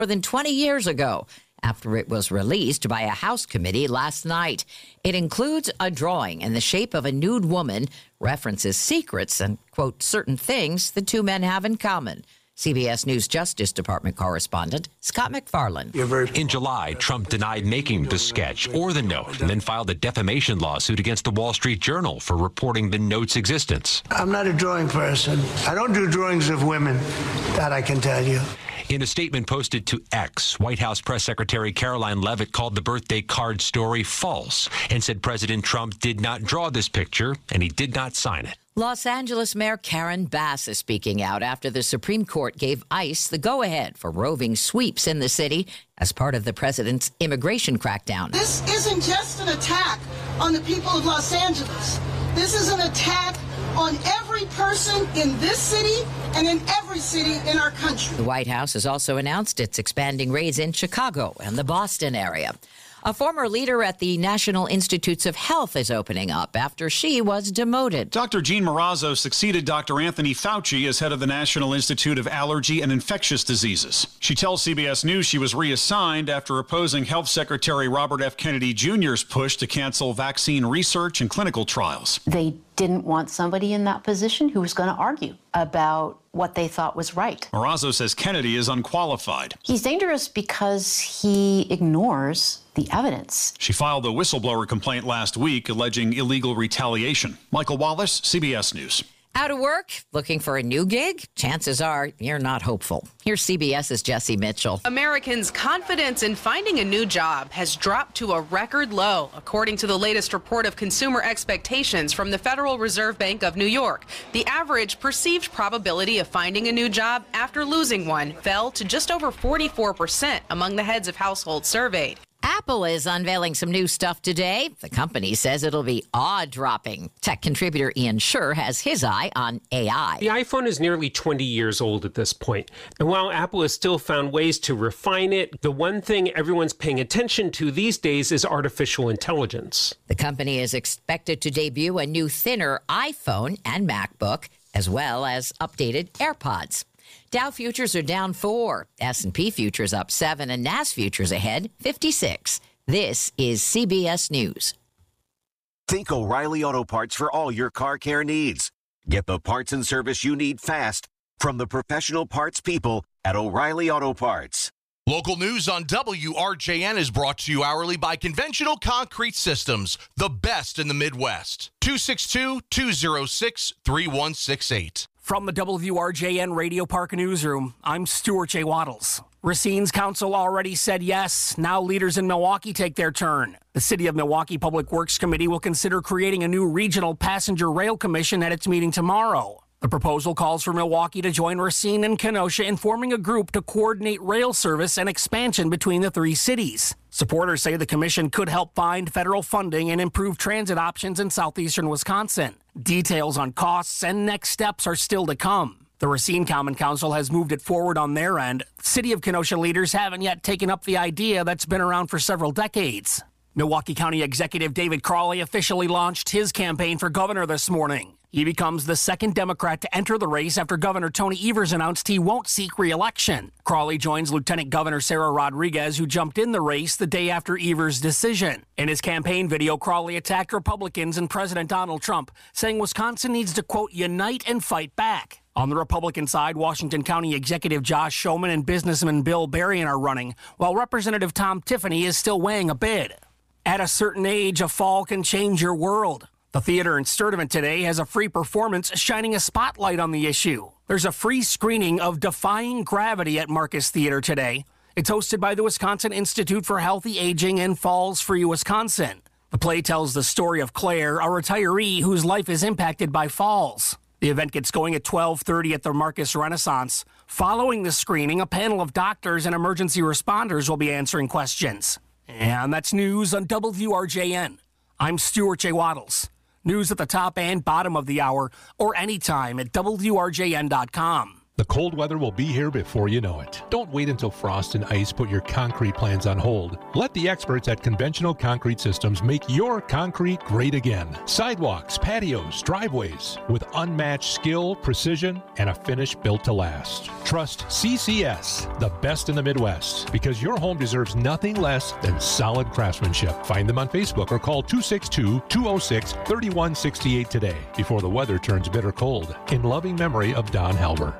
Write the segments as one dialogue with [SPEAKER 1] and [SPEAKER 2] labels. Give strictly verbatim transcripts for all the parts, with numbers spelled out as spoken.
[SPEAKER 1] more than twenty years ago, after it was released by a House committee last night. It includes a drawing in the shape of a nude woman, references secrets and, quote, certain things the two men have in common. C B S News Justice Department correspondent Scott McFarland.
[SPEAKER 2] In July, Trump denied making the sketch or the note and then filed a defamation lawsuit against the Wall Street Journal for reporting the note's existence.
[SPEAKER 3] I'm not a drawing person. I don't do drawings of women, that I can tell you.
[SPEAKER 2] In a statement posted to X, White House Press Secretary Caroline Leavitt called the birthday card story false and said President Trump did not draw this picture and he did not sign it.
[SPEAKER 1] Los Angeles Mayor Karen Bass is speaking out after the Supreme Court gave ICE the go-ahead for roving sweeps in the city as part of the president's immigration crackdown.
[SPEAKER 4] This isn't just an attack on the people of Los Angeles. This is an attack on every person in this city and in every city in our country.
[SPEAKER 1] The White House has also announced it's expanding raids in Chicago and the Boston area. A former leader at the National Institutes of Health is opening up after she was demoted.
[SPEAKER 5] Doctor Jean Marazzo succeeded Doctor Anthony Fauci as head of the National Institute of Allergy and Infectious Diseases. She tells C B S News she was reassigned after opposing Health Secretary Robert F. Kennedy Junior's push to cancel vaccine research and clinical trials.
[SPEAKER 6] They didn't want somebody in that position who was going to argue about what they thought was right.
[SPEAKER 5] Marazzo says Kennedy is unqualified.
[SPEAKER 6] He's dangerous because he ignores the evidence.
[SPEAKER 5] She filed a whistleblower complaint last week alleging illegal retaliation. Michael Wallace, C B S News.
[SPEAKER 1] Out of work? Looking for a new gig? Chances are you're not hopeful. Here's CBS's Jesse Mitchell.
[SPEAKER 7] Americans' confidence in finding a new job has dropped to a record low, according to the latest report of consumer expectations from the Federal Reserve Bank of New York. The average perceived probability of finding a new job after losing one fell to just over forty-four percent among the heads of households surveyed.
[SPEAKER 1] Apple is unveiling some new stuff today. The company says it'll be awe-dropping. Tech contributor Ian Sherr has his eye on A I.
[SPEAKER 8] The iPhone is nearly twenty years old at this point. And while Apple has still found ways to refine it, the one thing everyone's paying attention to these days is artificial intelligence.
[SPEAKER 1] The company is expected to debut a new thinner iPhone and MacBook, as well as updated AirPods. Dow futures are down four, S and P futures up seven, and NAS futures ahead fifty-six. This is C B S News.
[SPEAKER 9] Think O'Reilly Auto Parts for all your car care needs. Get the parts and service you need fast from the professional parts people at O'Reilly Auto Parts.
[SPEAKER 10] Local news on W R J N is brought to you hourly by Conventional Concrete Systems, the best in the Midwest. two six two, two oh six, three one six eight.
[SPEAKER 11] From the W R J N Radio Park Newsroom, I'm Stuart J. Waddles. Racine's council already said yes. Now leaders in Milwaukee take their turn. The City of Milwaukee Public Works Committee will consider creating a new regional passenger rail commission at its meeting tomorrow. The proposal calls for Milwaukee to join Racine and Kenosha in forming a group to coordinate rail service and expansion between the three cities. Supporters say the commission could help find federal funding and improve transit options in southeastern Wisconsin. Details on costs and next steps are still to come. The Racine Common Council has moved it forward on their end. City of Kenosha leaders haven't yet taken up the idea that's been around for several decades. Milwaukee County Executive David Crowley officially launched his campaign for governor this morning. He becomes the second Democrat to enter the race after Governor Tony Evers announced he won't seek re-election. Crowley joins Lieutenant Governor Sarah Rodriguez, who jumped in the race the day after Evers' decision. In his campaign video, Crowley attacked Republicans and President Donald Trump, saying Wisconsin needs to, quote, unite and fight back. On the Republican side, Washington County Executive Josh Schoeman and businessman Bill Berrien are running, while Representative Tom Tiffany is still weighing a bid. At a certain age, a fall can change your world. The theater in Sturtevant today has a free performance shining a spotlight on the issue. There's a free screening of Defying Gravity at Marcus Theater today. It's hosted by the Wisconsin Institute for Healthy Aging and Falls Free Wisconsin. The play tells the story of Claire, a retiree whose life is impacted by falls. The event gets going at twelve thirty at the Marcus Renaissance. Following the screening, a panel of doctors and emergency responders will be answering questions. And that's news on W R J N. I'm Stuart J. Waddles. News at the top and bottom of the hour, or anytime at W R J N dot com.
[SPEAKER 12] The cold weather will be here before you know it. Don't wait until frost and ice put your concrete plans on hold. Let the experts at Conventional Concrete Systems make your concrete great again. Sidewalks, patios, driveways, with unmatched skill, precision, and a finish built to last. Trust C C S, the best in the Midwest, because your home deserves nothing less than solid craftsmanship. Find them on Facebook or call two six two, two oh six, three one six eight today before the weather turns bitter cold. In loving memory of Don Halber.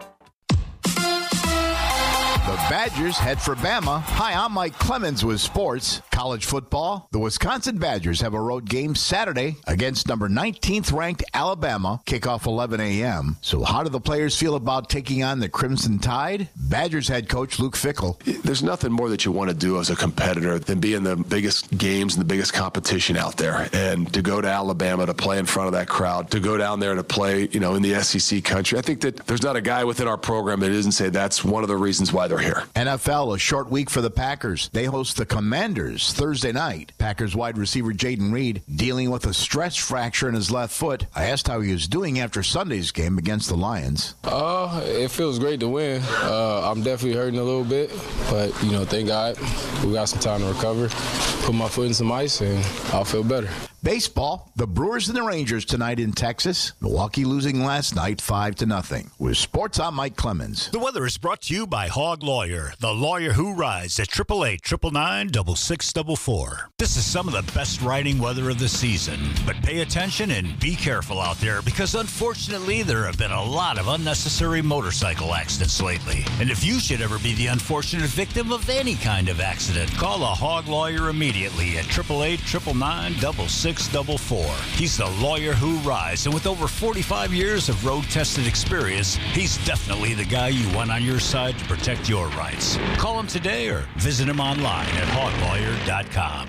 [SPEAKER 13] The Badgers head for Bama. Hi, I'm Mike Clemens with sports. College football. The Wisconsin Badgers have a road game Saturday against number nineteenth ranked Alabama. Kickoff eleven a.m. So how do the players feel about taking on the Crimson Tide? Badgers head coach Luke Fickell.
[SPEAKER 14] There's nothing more that you want to do as a competitor than be in the biggest games and the biggest competition out there. And to go to Alabama to play in front of that crowd, to go down there to play, you know, in the S E C country. I think that there's not a guy within our program that isn't say that's one of the reasons why they're here.
[SPEAKER 13] N F L, a short week for the Packers. They host the Commanders Thursday night. Packers wide receiver Jaden Reed dealing with a stress fracture in his left foot. I asked how he was doing after Sunday's game against the Lions.
[SPEAKER 15] Uh, it feels great to win. Uh, I'm definitely hurting a little bit, but, you know, thank God we got some time to recover, put my foot in some ice, and I'll feel better.
[SPEAKER 13] Baseball, the Brewers and the Rangers tonight in Texas. Milwaukee losing last night five to nothing. With sports, I'm Mike Clemens.
[SPEAKER 16] The weather is brought to you by Hog Lawyer, the lawyer who rides at eight eight eight, nine nine nine, six six four four. This is some of the best riding weather of the season, but pay attention and be careful out there because unfortunately there have been a lot of unnecessary motorcycle accidents lately. And if you should ever be the unfortunate victim of any kind of accident, call a Hog Lawyer immediately at eight eight eight, nine nine nine, six six four four. He's the lawyer who rides, and with over forty-five years of road-tested experience, he's definitely the guy you want on your side to protect your rights. Call him today or visit him online at hog lawyer dot com.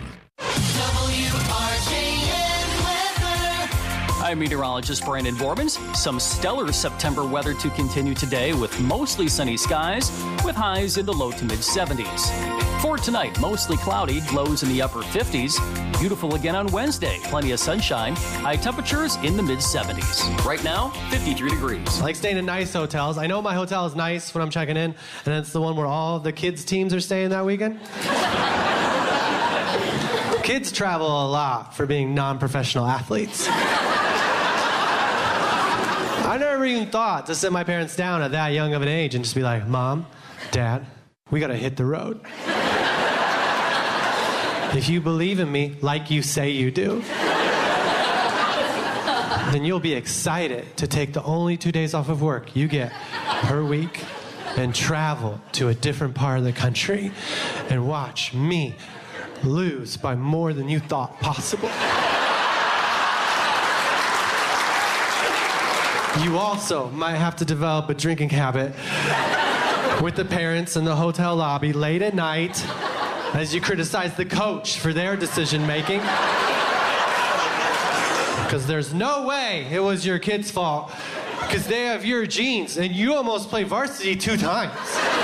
[SPEAKER 17] W R J N weather. I'm meteorologist Brandon Bormans. Some stellar September weather to continue today with mostly sunny skies with highs in the low to mid seventies. For tonight, mostly cloudy, lows in the upper fifties. Beautiful again on Wednesday, plenty of sunshine. High temperatures in the mid seventies. Right now, fifty-three degrees.
[SPEAKER 18] I like staying in nice hotels. I know my hotel is nice when I'm checking in, and it's the one where all the kids' teams are staying that weekend. Kids travel a lot for being non-professional athletes. I never even thought to sit my parents down at that young of an age and just be like, Mom, Dad, we gotta hit the road. If you believe in me like you say you do, then you'll be excited to take the only two days off of work you get per week and travel to a different part of the country and watch me lose by more than you thought possible. You also might have to develop a drinking habit with the parents in the hotel lobby late at night as you criticize the coach for their decision making. Because there's no way it was your kid's fault, because they have your genes and you almost played varsity two times.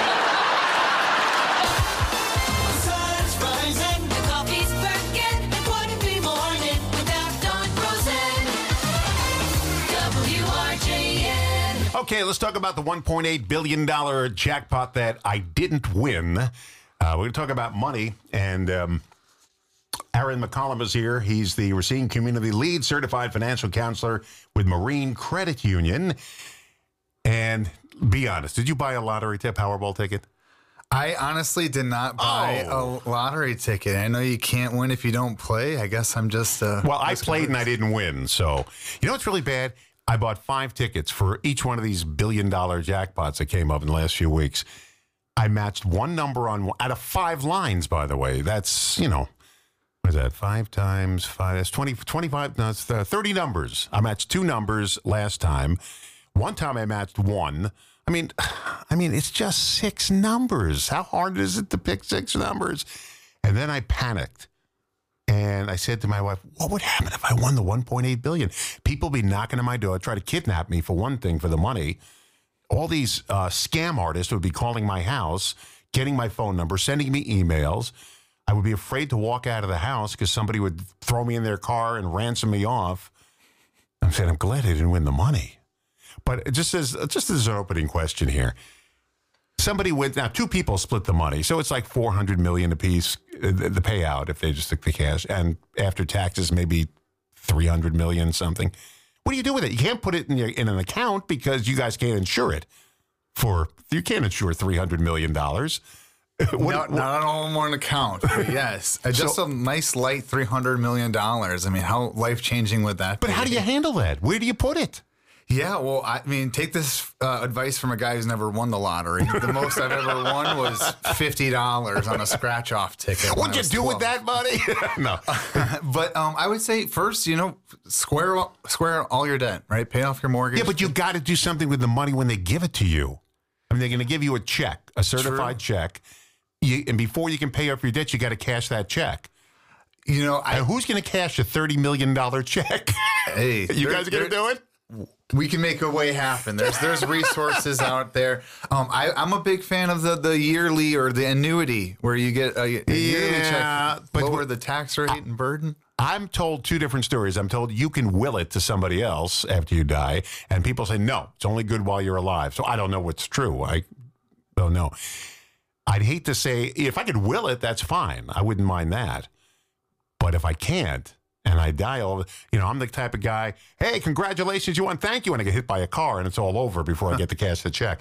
[SPEAKER 19] Okay, let's talk about the one point eight billion dollars jackpot that I didn't win. Uh, we're going to talk about money, and um, Aaron McCollum is here. He's the Racine Community Lead Certified Financial Counselor with Marine Credit Union. And be honest, did you buy a lottery tip, Powerball ticket?
[SPEAKER 20] I honestly did not buy oh. a lottery ticket. I know you can't win if you don't play. I guess I'm just... Uh,
[SPEAKER 19] well, I played and I didn't win. So, you know what's really bad? I bought five tickets for each one of these billion-dollar jackpots that came up in the last few weeks. I matched one number on one, out of five lines, by the way. That's, you know, what is that? Five times five. That's twenty, twenty-five, no, it's thirty numbers. I matched two numbers last time. One time I matched one. I mean, I mean, it's just six numbers. How hard is it to pick six numbers? And then I panicked. And I said to my wife, what would happen if I won the one point eight billion dollars? People be knocking on my door, try to kidnap me for one thing, for the money. All these uh, scam artists would be calling my house, getting my phone number, sending me emails. I would be afraid to walk out of the house because somebody would throw me in their car and ransom me off. I'm saying, I'm glad I didn't win the money. But it just as just as an opening question here, somebody went now. Two people split the money, so it's like four hundred million apiece. Uh, the, the payout if they just took the cash, and after taxes, maybe three hundred million something. What do you do with it? You can't put it in your, in an account because you guys can't insure it. For you can't insure three hundred million dollars. What,
[SPEAKER 20] not,
[SPEAKER 19] what,
[SPEAKER 20] not all in one account, but yes. Just so, a nice light three hundred million dollars. I mean, how life-changing would that
[SPEAKER 19] but
[SPEAKER 20] be?
[SPEAKER 19] But how do you handle that? Where do you put it?
[SPEAKER 20] Yeah, well, I mean, take this uh, advice from a guy who's never won the lottery. The most I've ever won was fifty dollars on a scratch-off ticket.
[SPEAKER 19] What'd you do twelve. With that money? No.
[SPEAKER 20] But um, I would say first, you know, square square all your debt, right? Pay off your mortgage.
[SPEAKER 19] Yeah, but you got to do something with the money when they give it to you. I mean, they're going to give you a check, a certified True. check. You, and before you can pay off your debt, you got to cash that check.
[SPEAKER 20] You know, I,
[SPEAKER 19] and who's going to cash a thirty million dollars check?
[SPEAKER 20] Hey,
[SPEAKER 19] you guys are going to do it?
[SPEAKER 20] We can make a way happen. There's there's resources out there. Um, I, I'm a big fan of the, the yearly or the annuity where you get a, a
[SPEAKER 19] yeah,
[SPEAKER 20] yearly check,
[SPEAKER 19] but
[SPEAKER 20] lower the tax rate and burden.
[SPEAKER 19] I'm told two different stories. I'm told you can will it to somebody else after you die, and people say, no, it's only good while you're alive. So I don't know what's true. I don't know. I'd hate to say, if I could will it, that's fine. I wouldn't mind that. But if I can't, and I die, all you know, I'm the type of guy, hey, congratulations, you won, thank you, and I get hit by a car, and it's all over before I get to cash the check.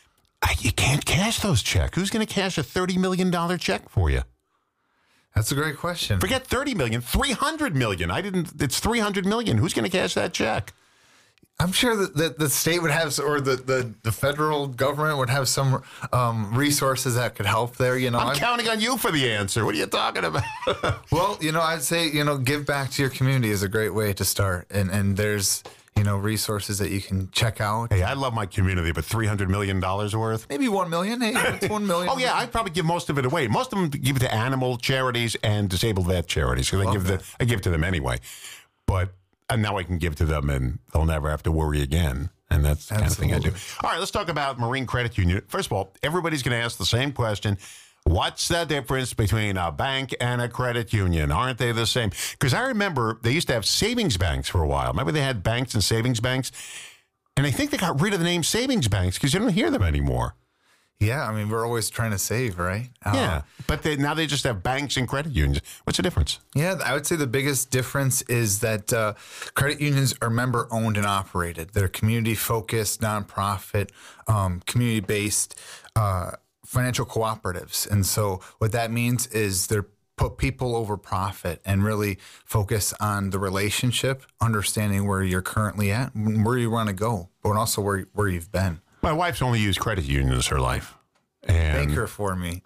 [SPEAKER 19] I, you can't cash those checks. Who's going to cash a thirty million dollars check for you?
[SPEAKER 20] That's a great question.
[SPEAKER 19] Forget thirty million dollars, three hundred million dollars. I didn't, it's three hundred million dollars. Who's going to cash that check?
[SPEAKER 20] I'm sure that, that the state would have, or the, the, the federal government would have some um, resources that could help there. You know,
[SPEAKER 19] I'm,
[SPEAKER 20] I'm
[SPEAKER 19] counting on you for the answer. What are you talking about?
[SPEAKER 20] Well, you know, I'd say, you know, give back to your community is a great way to start. And and there's, you know, resources that you can check out.
[SPEAKER 19] Hey, I love my community, but three hundred million dollars worth?
[SPEAKER 20] Maybe one million dollars. Hey, it's one million dollars.
[SPEAKER 19] Oh, yeah, I'd probably give most of it away. Most of them give it to animal charities and disabled vet charities. Because I give the I give to them anyway. But and now I can give to them, and they'll never have to worry again. And that's the kind
[SPEAKER 20] Absolutely.
[SPEAKER 19] of thing I do. All right, let's talk about Marine Credit Union. First of all, everybody's going to ask the same question. What's the difference between a bank and a credit union? Aren't they the same? Because I remember they used to have savings banks for a while. Remember they had banks and savings banks? And I think they got rid of the name savings banks because you don't hear them anymore.
[SPEAKER 20] Yeah, I mean, we're always trying to save, right? Uh,
[SPEAKER 19] yeah, but they, now they just have banks and credit unions. What's the difference?
[SPEAKER 20] Yeah, I would say the biggest difference is that uh, credit unions are member-owned and operated. They're community-focused, nonprofit, um, community-based uh, financial cooperatives. And so what that means is they're put people over profit and really focus on the relationship, understanding where you're currently at, where you want to go, but also where where you've been.
[SPEAKER 19] My wife's only used credit unions her life. And
[SPEAKER 20] Thank her for me.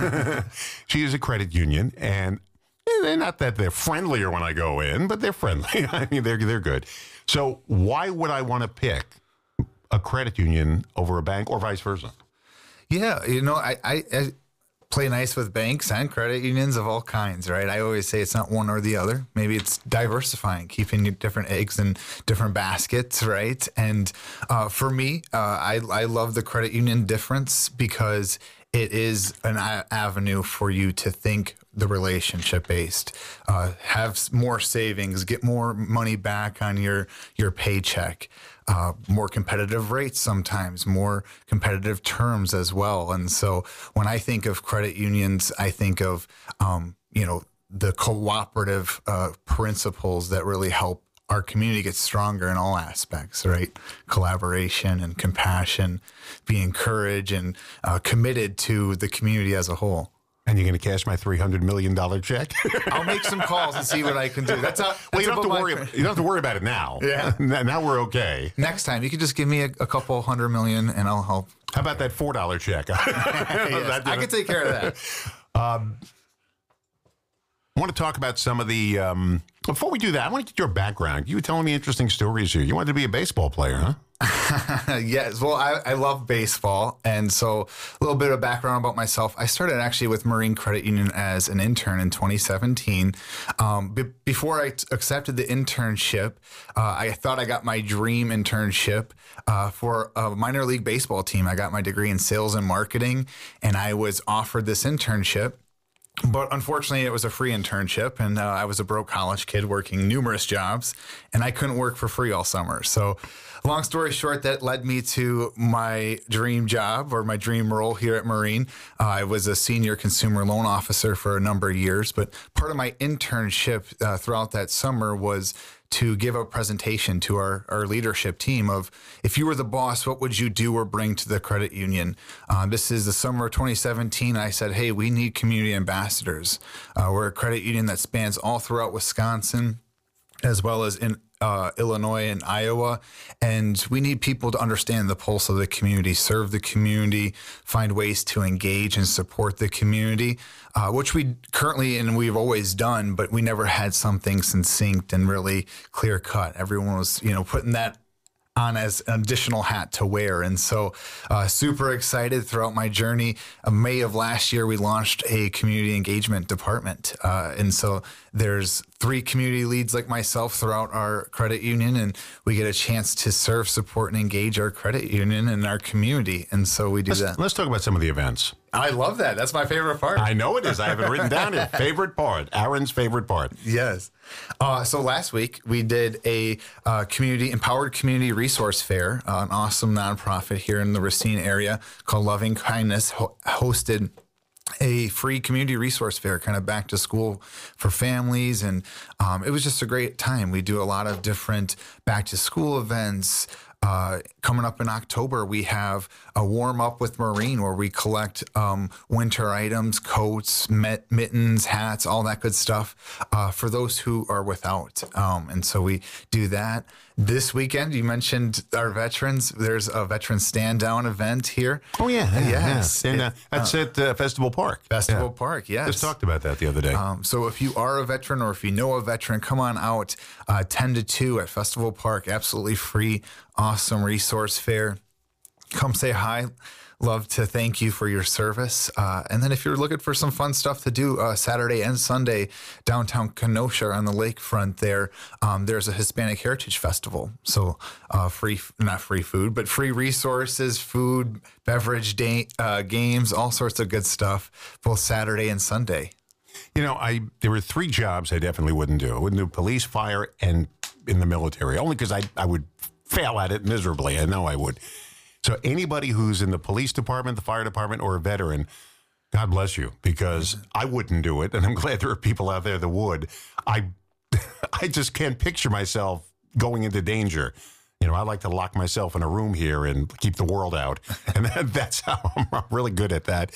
[SPEAKER 19] She is a credit union, and they're not that they're friendlier when I go in, but they're friendly. I mean, they're they're good. So why would I want to pick a credit union over a bank or vice versa?
[SPEAKER 20] Yeah, you know, I, I, I play nice with banks and credit unions of all kinds, right? I always say it's not one or the other. Maybe it's diversifying, keeping different eggs in different baskets, right? And uh, for me, uh, I, I love the credit union difference because it is an a- avenue for you to think the relationship based, uh, have more savings, get more money back on your your paycheck, uh, more competitive rates sometimes, more competitive terms as well. And so when I think of credit unions, I think of um, you know the cooperative uh, principles that really help our community get stronger in all aspects, right? Collaboration and compassion, be encouraged and uh, committed to the community as a whole.
[SPEAKER 19] And you're going to cash my three hundred million dollars check?
[SPEAKER 20] I'll make some calls and see what I can do. That's how.
[SPEAKER 19] Well, you don't, have to
[SPEAKER 20] my,
[SPEAKER 19] worry, you don't have to worry about it now.
[SPEAKER 20] Yeah.
[SPEAKER 19] Now we're okay.
[SPEAKER 20] Next time, you can just give me a, a couple hundred million and I'll help.
[SPEAKER 19] How about that four dollar check?
[SPEAKER 20] Yes,
[SPEAKER 19] that,
[SPEAKER 20] I can take care of that.
[SPEAKER 19] Um, I want to talk about some of the, um, before we do that, I want to get your background. You were telling me interesting stories here. You wanted to be a baseball player, huh?
[SPEAKER 20] Yes. Well, I, I love baseball. And so a little bit of background about myself. I started actually with Marine Credit Union as an intern in twenty seventeen. Um, b- before I t- accepted the internship, uh, I thought I got my dream internship uh, for a minor league baseball team. I got my degree in sales and marketing, and I was offered this internship. But unfortunately, it was a free internship, and uh, I was a broke college kid working numerous jobs, and I couldn't work for free all summer. So long story short, that led me to my dream job or my dream role here at Marine. Uh, I was a senior consumer loan officer for a number of years, but part of my internship uh, throughout that summer was to give a presentation to our, our leadership team of, if you were the boss, what would you do or bring to the credit union? Uh, this is the summer of twenty seventeen. I said, hey, we need community ambassadors. Uh, we're a credit union that spans all throughout Wisconsin, as well as in uh, Illinois and Iowa. And we need people to understand the pulse of the community, serve the community, find ways to engage and support the community, uh, which we currently and we've always done, but we never had something succinct and really clear cut. Everyone was, you know, putting that on as an additional hat to wear. And so uh, super excited throughout my journey. Uh, May of last year, we launched a community engagement department. Uh, and so there's three community leads like myself throughout our credit union, and we get a chance to serve, support, and engage our credit union and our community. And so we do
[SPEAKER 19] let's,
[SPEAKER 20] that.
[SPEAKER 19] Let's talk about some of the events.
[SPEAKER 20] I love that. That's my favorite part.
[SPEAKER 19] I know it is. I have it written down here. Favorite part. Aaron's favorite part.
[SPEAKER 20] Yes. Uh, so last week we did a uh, community empowered community resource fair, uh, an awesome nonprofit here in the Racine area called Loving Kindness ho- hosted a free community resource fair, kind of back to school for families. And um, it was just a great time. We do a lot of different back to school events. Uh, coming up in October, we have a warm up with Marine where we collect um, winter items, coats, mit- mittens, hats, all that good stuff uh, for those who are without. Um, and so we do that. This weekend, you mentioned our veterans. There's a veteran stand down event here.
[SPEAKER 19] Oh, yeah. yeah
[SPEAKER 20] yes.
[SPEAKER 19] Yeah. And, uh, that's uh, at uh, Festival Park.
[SPEAKER 20] Festival
[SPEAKER 19] yeah.
[SPEAKER 20] Park, yes.
[SPEAKER 19] Just talked about that the other day.
[SPEAKER 20] Um, so if you are a veteran or if you know a veteran, come on out uh, ten to two at Festival Park. Absolutely free, awesome resource fair. Come say hi. Love to thank you for your service. Uh, and then if you're looking for some fun stuff to do uh, Saturday and Sunday, downtown Kenosha on the lakefront there, um, there's a Hispanic Heritage Festival. So uh, free, not free food, but free resources, food, beverage, day, uh, games, all sorts of good stuff, both Saturday and Sunday.
[SPEAKER 19] You know, I there were three jobs I definitely wouldn't do. I wouldn't do police, fire, and in the military, only because I, I would fail at it miserably. I know I would. So anybody who's in the police department, the fire department, or a veteran, God bless you, because I wouldn't do it, and I'm glad there are people out there that would. I I just can't picture myself going into danger. You know, I like to lock myself in a room here and keep the world out, and that, that's how I'm really good at that.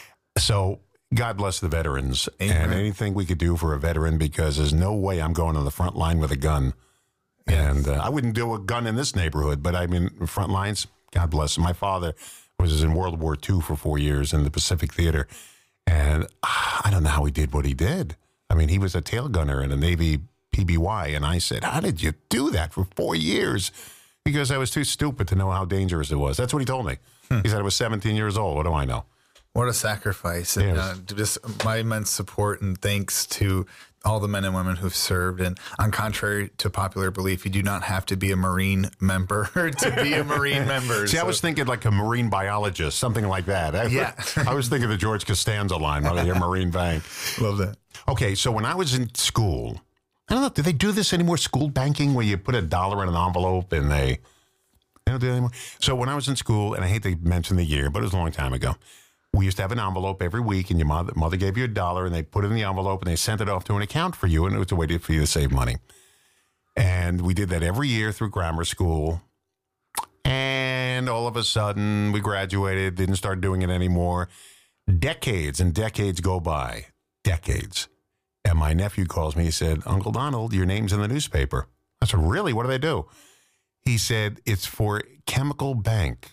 [SPEAKER 19] So God bless the veterans. Amen. And anything we could do for a veteran, because there's no way I'm going on the front line with a gun. And uh, I wouldn't do a gun in this neighborhood, but I mean, front lines, God bless him. My father was in World War Two for four years in the Pacific Theater. And uh, I don't know how he did what he did. I mean, he was a tail gunner in a Navy P B Y. And I said, how did you do that for four years? Because I was too stupid to know how dangerous it was. That's what he told me. Hmm. He said I was seventeen years old. What do I know?
[SPEAKER 20] What a sacrifice. And, uh, just my immense support and thanks to all the men and women who've served. And on contrary to popular belief, you do not have to be a Marine member to be a Marine member.
[SPEAKER 19] See,
[SPEAKER 20] so.
[SPEAKER 19] I was thinking like a marine biologist, something like that. I,
[SPEAKER 20] yeah.
[SPEAKER 19] I was thinking the George Costanza line, while you're Marine Bank.
[SPEAKER 20] Love that.
[SPEAKER 19] Okay, so when I was in school, I don't know, do they do this anymore, school banking, where you put a dollar in an envelope and they, they don't do it anymore? So when I was in school, and I hate to mention the year, but it was a long time ago, we used to have an envelope every week, and your mother, mother gave you a dollar, and they put it in the envelope, and they sent it off to an account for you, and it was a way to, for you to save money. And we did that every year through grammar school. And all of a sudden, we graduated, didn't start doing it anymore. Decades and decades go by. Decades. And my nephew calls me. He said, Uncle Donald, your name's in the newspaper. I said, really? What do they do? He said, it's for Chemical Bank.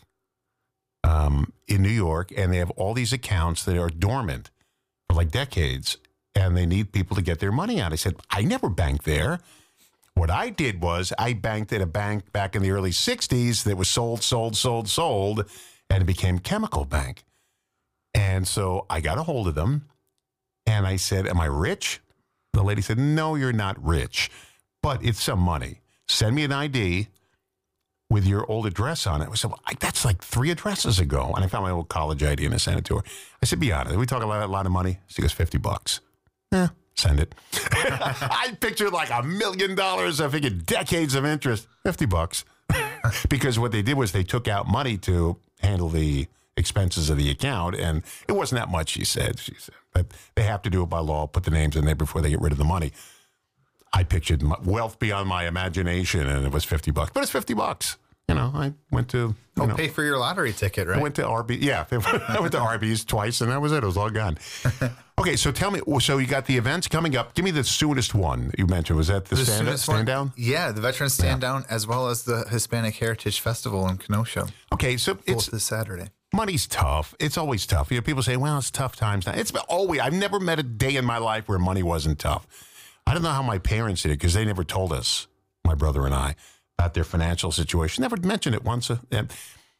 [SPEAKER 19] Um, in New York, and they have all these accounts that are dormant for like decades, and they need people to get their money out. I said, I never banked there. What I did was I banked at a bank back in the early sixties that was sold, sold, sold, sold, and it became Chemical Bank. And so I got a hold of them, and I said, am I rich? The lady said, no, you're not rich, but it's some money. Send me an I D. with your old address on it. I said, well, I, that's like three addresses ago. And I found my old college I D and I sent it to her. I said, be honest, we talk a lot, a lot of money? She goes, fifty bucks. Yeah, send it. I pictured like a million dollars. I figured decades of interest, fifty bucks. Because what they did was they took out money to handle the expenses of the account, and it wasn't that much, she said. She said, but they have to do it by law, put the names in there before they get rid of the money. I pictured wealth beyond my imagination, and it was fifty bucks. But it's fifty bucks. You know, I went to... You
[SPEAKER 20] oh,
[SPEAKER 19] know,
[SPEAKER 20] pay for your lottery ticket, right?
[SPEAKER 19] I went to R B. Yeah, I went to Arby's twice, and that was it. It was all gone. Okay, so tell me, so you got the events coming up. Give me the soonest one you mentioned. Was that the, the stand, stand down?
[SPEAKER 20] Yeah, the Veterans Stand yeah. Down, as well as the Hispanic Heritage Festival in Kenosha.
[SPEAKER 19] Okay, so
[SPEAKER 20] Both
[SPEAKER 19] it's
[SPEAKER 20] this Saturday.
[SPEAKER 19] Money's tough. It's always tough. You know, people say, well, it's tough times now. It's always, I've never met a day in my life where money wasn't tough. I don't know how my parents did it because they never told us, my brother and I, about their financial situation. Never mentioned it once. And,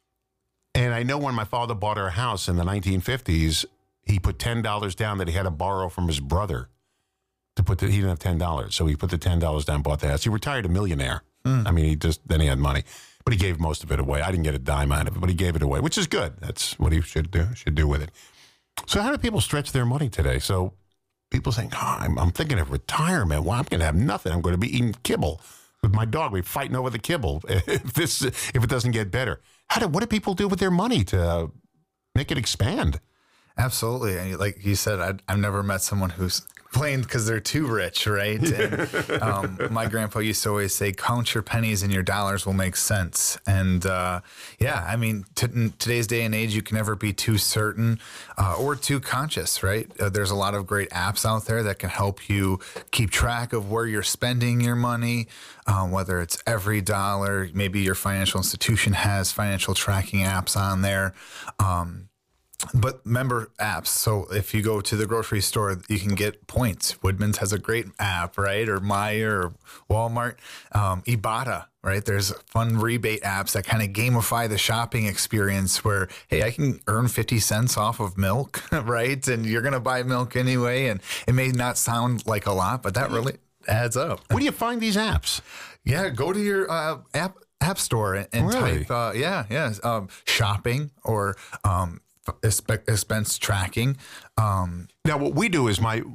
[SPEAKER 19] and I know when my father bought our house in the nineteen fifties, he put ten dollars down that he had to borrow from his brother to put the, he didn't have ten dollars. So he put the ten dollars down, bought the house. He retired a millionaire. Mm. I mean, he just, then he had money. But he gave most of it away. I didn't get a dime out of it, but he gave it away, which is good. That's what he should do, should do with it. So how do people stretch their money today? So people saying, oh, I'm, I'm thinking of retirement. Well, I'm going to have nothing. I'm going to be eating kibble with my dog. We're fighting over the kibble if this if it doesn't get better. How do, what do people do with their money to uh, make it expand?
[SPEAKER 20] Absolutely. And like you said, I, I've never met someone who's complained because they're too rich, right? And um, my grandpa used to always say, count your pennies and your dollars will make sense. And uh, yeah, I mean, t- in today's day and age, you can never be too certain uh, or too conscious, right? Uh, there's a lot of great apps out there that can help you keep track of where you're spending your money, uh, whether it's Every Dollar, maybe your financial institution has financial tracking apps on there. Um, But member apps. So if you go to the grocery store, you can get points. Woodman's has a great app, right? Or Meijer or Walmart. Um, Ibotta, right? There's fun rebate apps that kind of gamify the shopping experience where, hey, I can earn fifty cents off of milk, right? And you're going to buy milk anyway. And it may not sound like a lot, but that really adds up.
[SPEAKER 19] Where do you find these apps?
[SPEAKER 20] Yeah, go to your uh, app app store and, and
[SPEAKER 19] really?
[SPEAKER 20] type, uh, yeah, yeah, um, shopping or um expense tracking. Um,
[SPEAKER 19] now, what we do is my,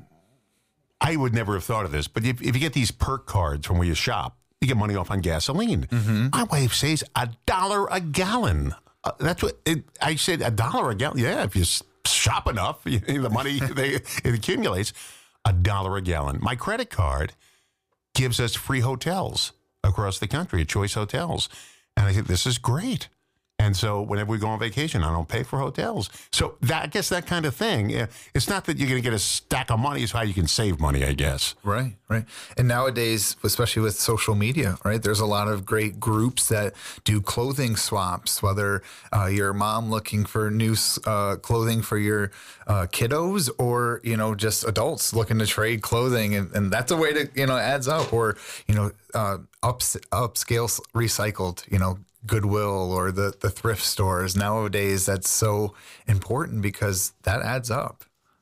[SPEAKER 19] I would never have thought of this, but if, if you get these perk cards from where you shop, you get money off on gasoline. Mm-hmm. My wife says a dollar a gallon. Uh, that's what it, I said. A dollar a gallon. Yeah, if you shop enough, you, the money they, it accumulates. A dollar a gallon. My credit card gives us free hotels across the country at Choice Hotels, and I think this is great. And so whenever we go on vacation, I don't pay for hotels. So that, I guess that kind of thing. It's not that you're going to get a stack of money. It's how you can save money, I guess.
[SPEAKER 20] Right, right. And nowadays, especially with social media, right, there's a lot of great groups that do clothing swaps, whether uh, you're a mom looking for new uh, clothing for your uh, kiddos or, you know, just adults looking to trade clothing. And, and that's a way to, you know, adds up. Or, you know, uh, ups, upscale recycled, you know, Goodwill or the, the thrift stores. Nowadays, that's so important because that adds up.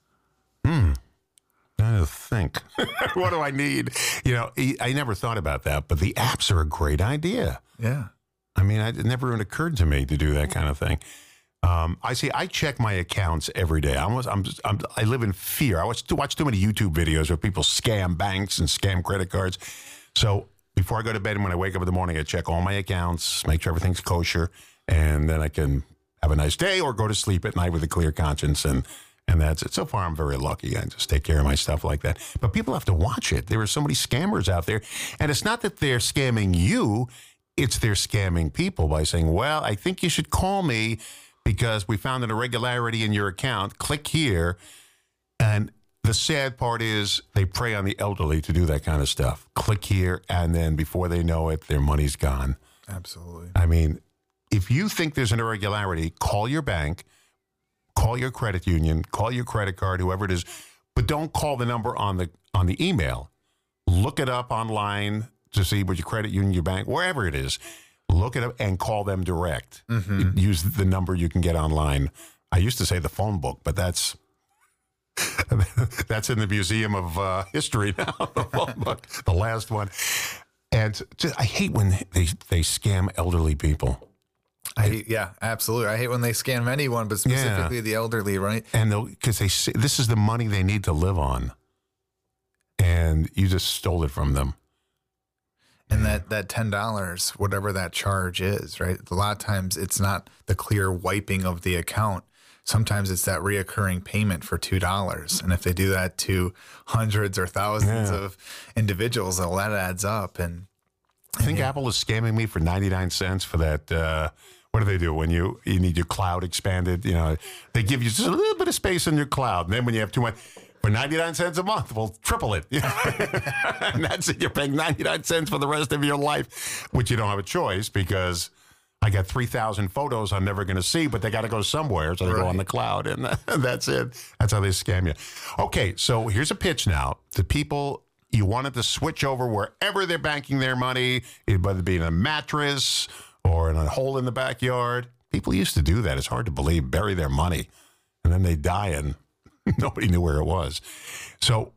[SPEAKER 19] Hmm. I have to think. What do I need? You know, I never thought about that, but the apps are a great idea.
[SPEAKER 20] Yeah.
[SPEAKER 19] I mean, it never even occurred to me to do that kind of thing. Um, I see. I check my accounts every day. I'm, I'm, I'm, I live in fear. I watch, watch too many YouTube videos where people scam banks and scam credit cards. So before I go to bed and when I wake up in the morning, I check all my accounts, make sure everything's kosher, and then I can have a nice day or go to sleep at night with a clear conscience, and, and that's it. So far, I'm very lucky. I just take care of my stuff like that. But people have to watch it. There are so many scammers out there, and it's not that they're scamming you. It's they're scamming people by saying, well, I think you should call me because we found an irregularity in your account. Click here, and the sad part is they prey on the elderly to do that kind of stuff. Click here, and then before they know it, their money's gone.
[SPEAKER 20] Absolutely.
[SPEAKER 19] I mean, if you think there's an irregularity, call your bank, call your credit union, call your credit card, whoever it is, but don't call the number on the on the email. Look it up online to see what your credit union, your bank, wherever it is. Look it up and call them direct. Mm-hmm. Use the number you can get online. I used to say the phone book, but that's... That's in the Museum of uh, History now, the, the last one. And just, I hate when they they scam elderly people.
[SPEAKER 20] I hate, yeah, absolutely. I hate when they scam anyone, but specifically yeah. the elderly, right?
[SPEAKER 19] And because they say this is the money they need to live on, and you just stole it from them.
[SPEAKER 20] And that, that ten dollars, whatever that charge is, right? A lot of times it's not the clear wiping of the account. Sometimes it's that reoccurring payment for two dollars. And if they do that to hundreds or thousands yeah. of individuals, well, that adds up. And
[SPEAKER 19] I think
[SPEAKER 20] yeah.
[SPEAKER 19] Apple is scamming me for ninety-nine cents for that. Uh, what do they do when you, you need your cloud expanded? You know, they give you just a little bit of space in your cloud. And then when you have too much, for ninety-nine cents a month, we'll triple it. And that's it. You're paying ninety-nine cents for the rest of your life, which you don't have a choice because I got three thousand photos I'm never going to see, but they got to go somewhere. So they right. go on the cloud, and that's it. That's how they scam you. Okay, so here's a pitch now to people. You wanted to switch over wherever they're banking their money, whether it be in a mattress or in a hole in the backyard. People used to do that. It's hard to believe, bury their money, and then they die, and nobody knew where it was. So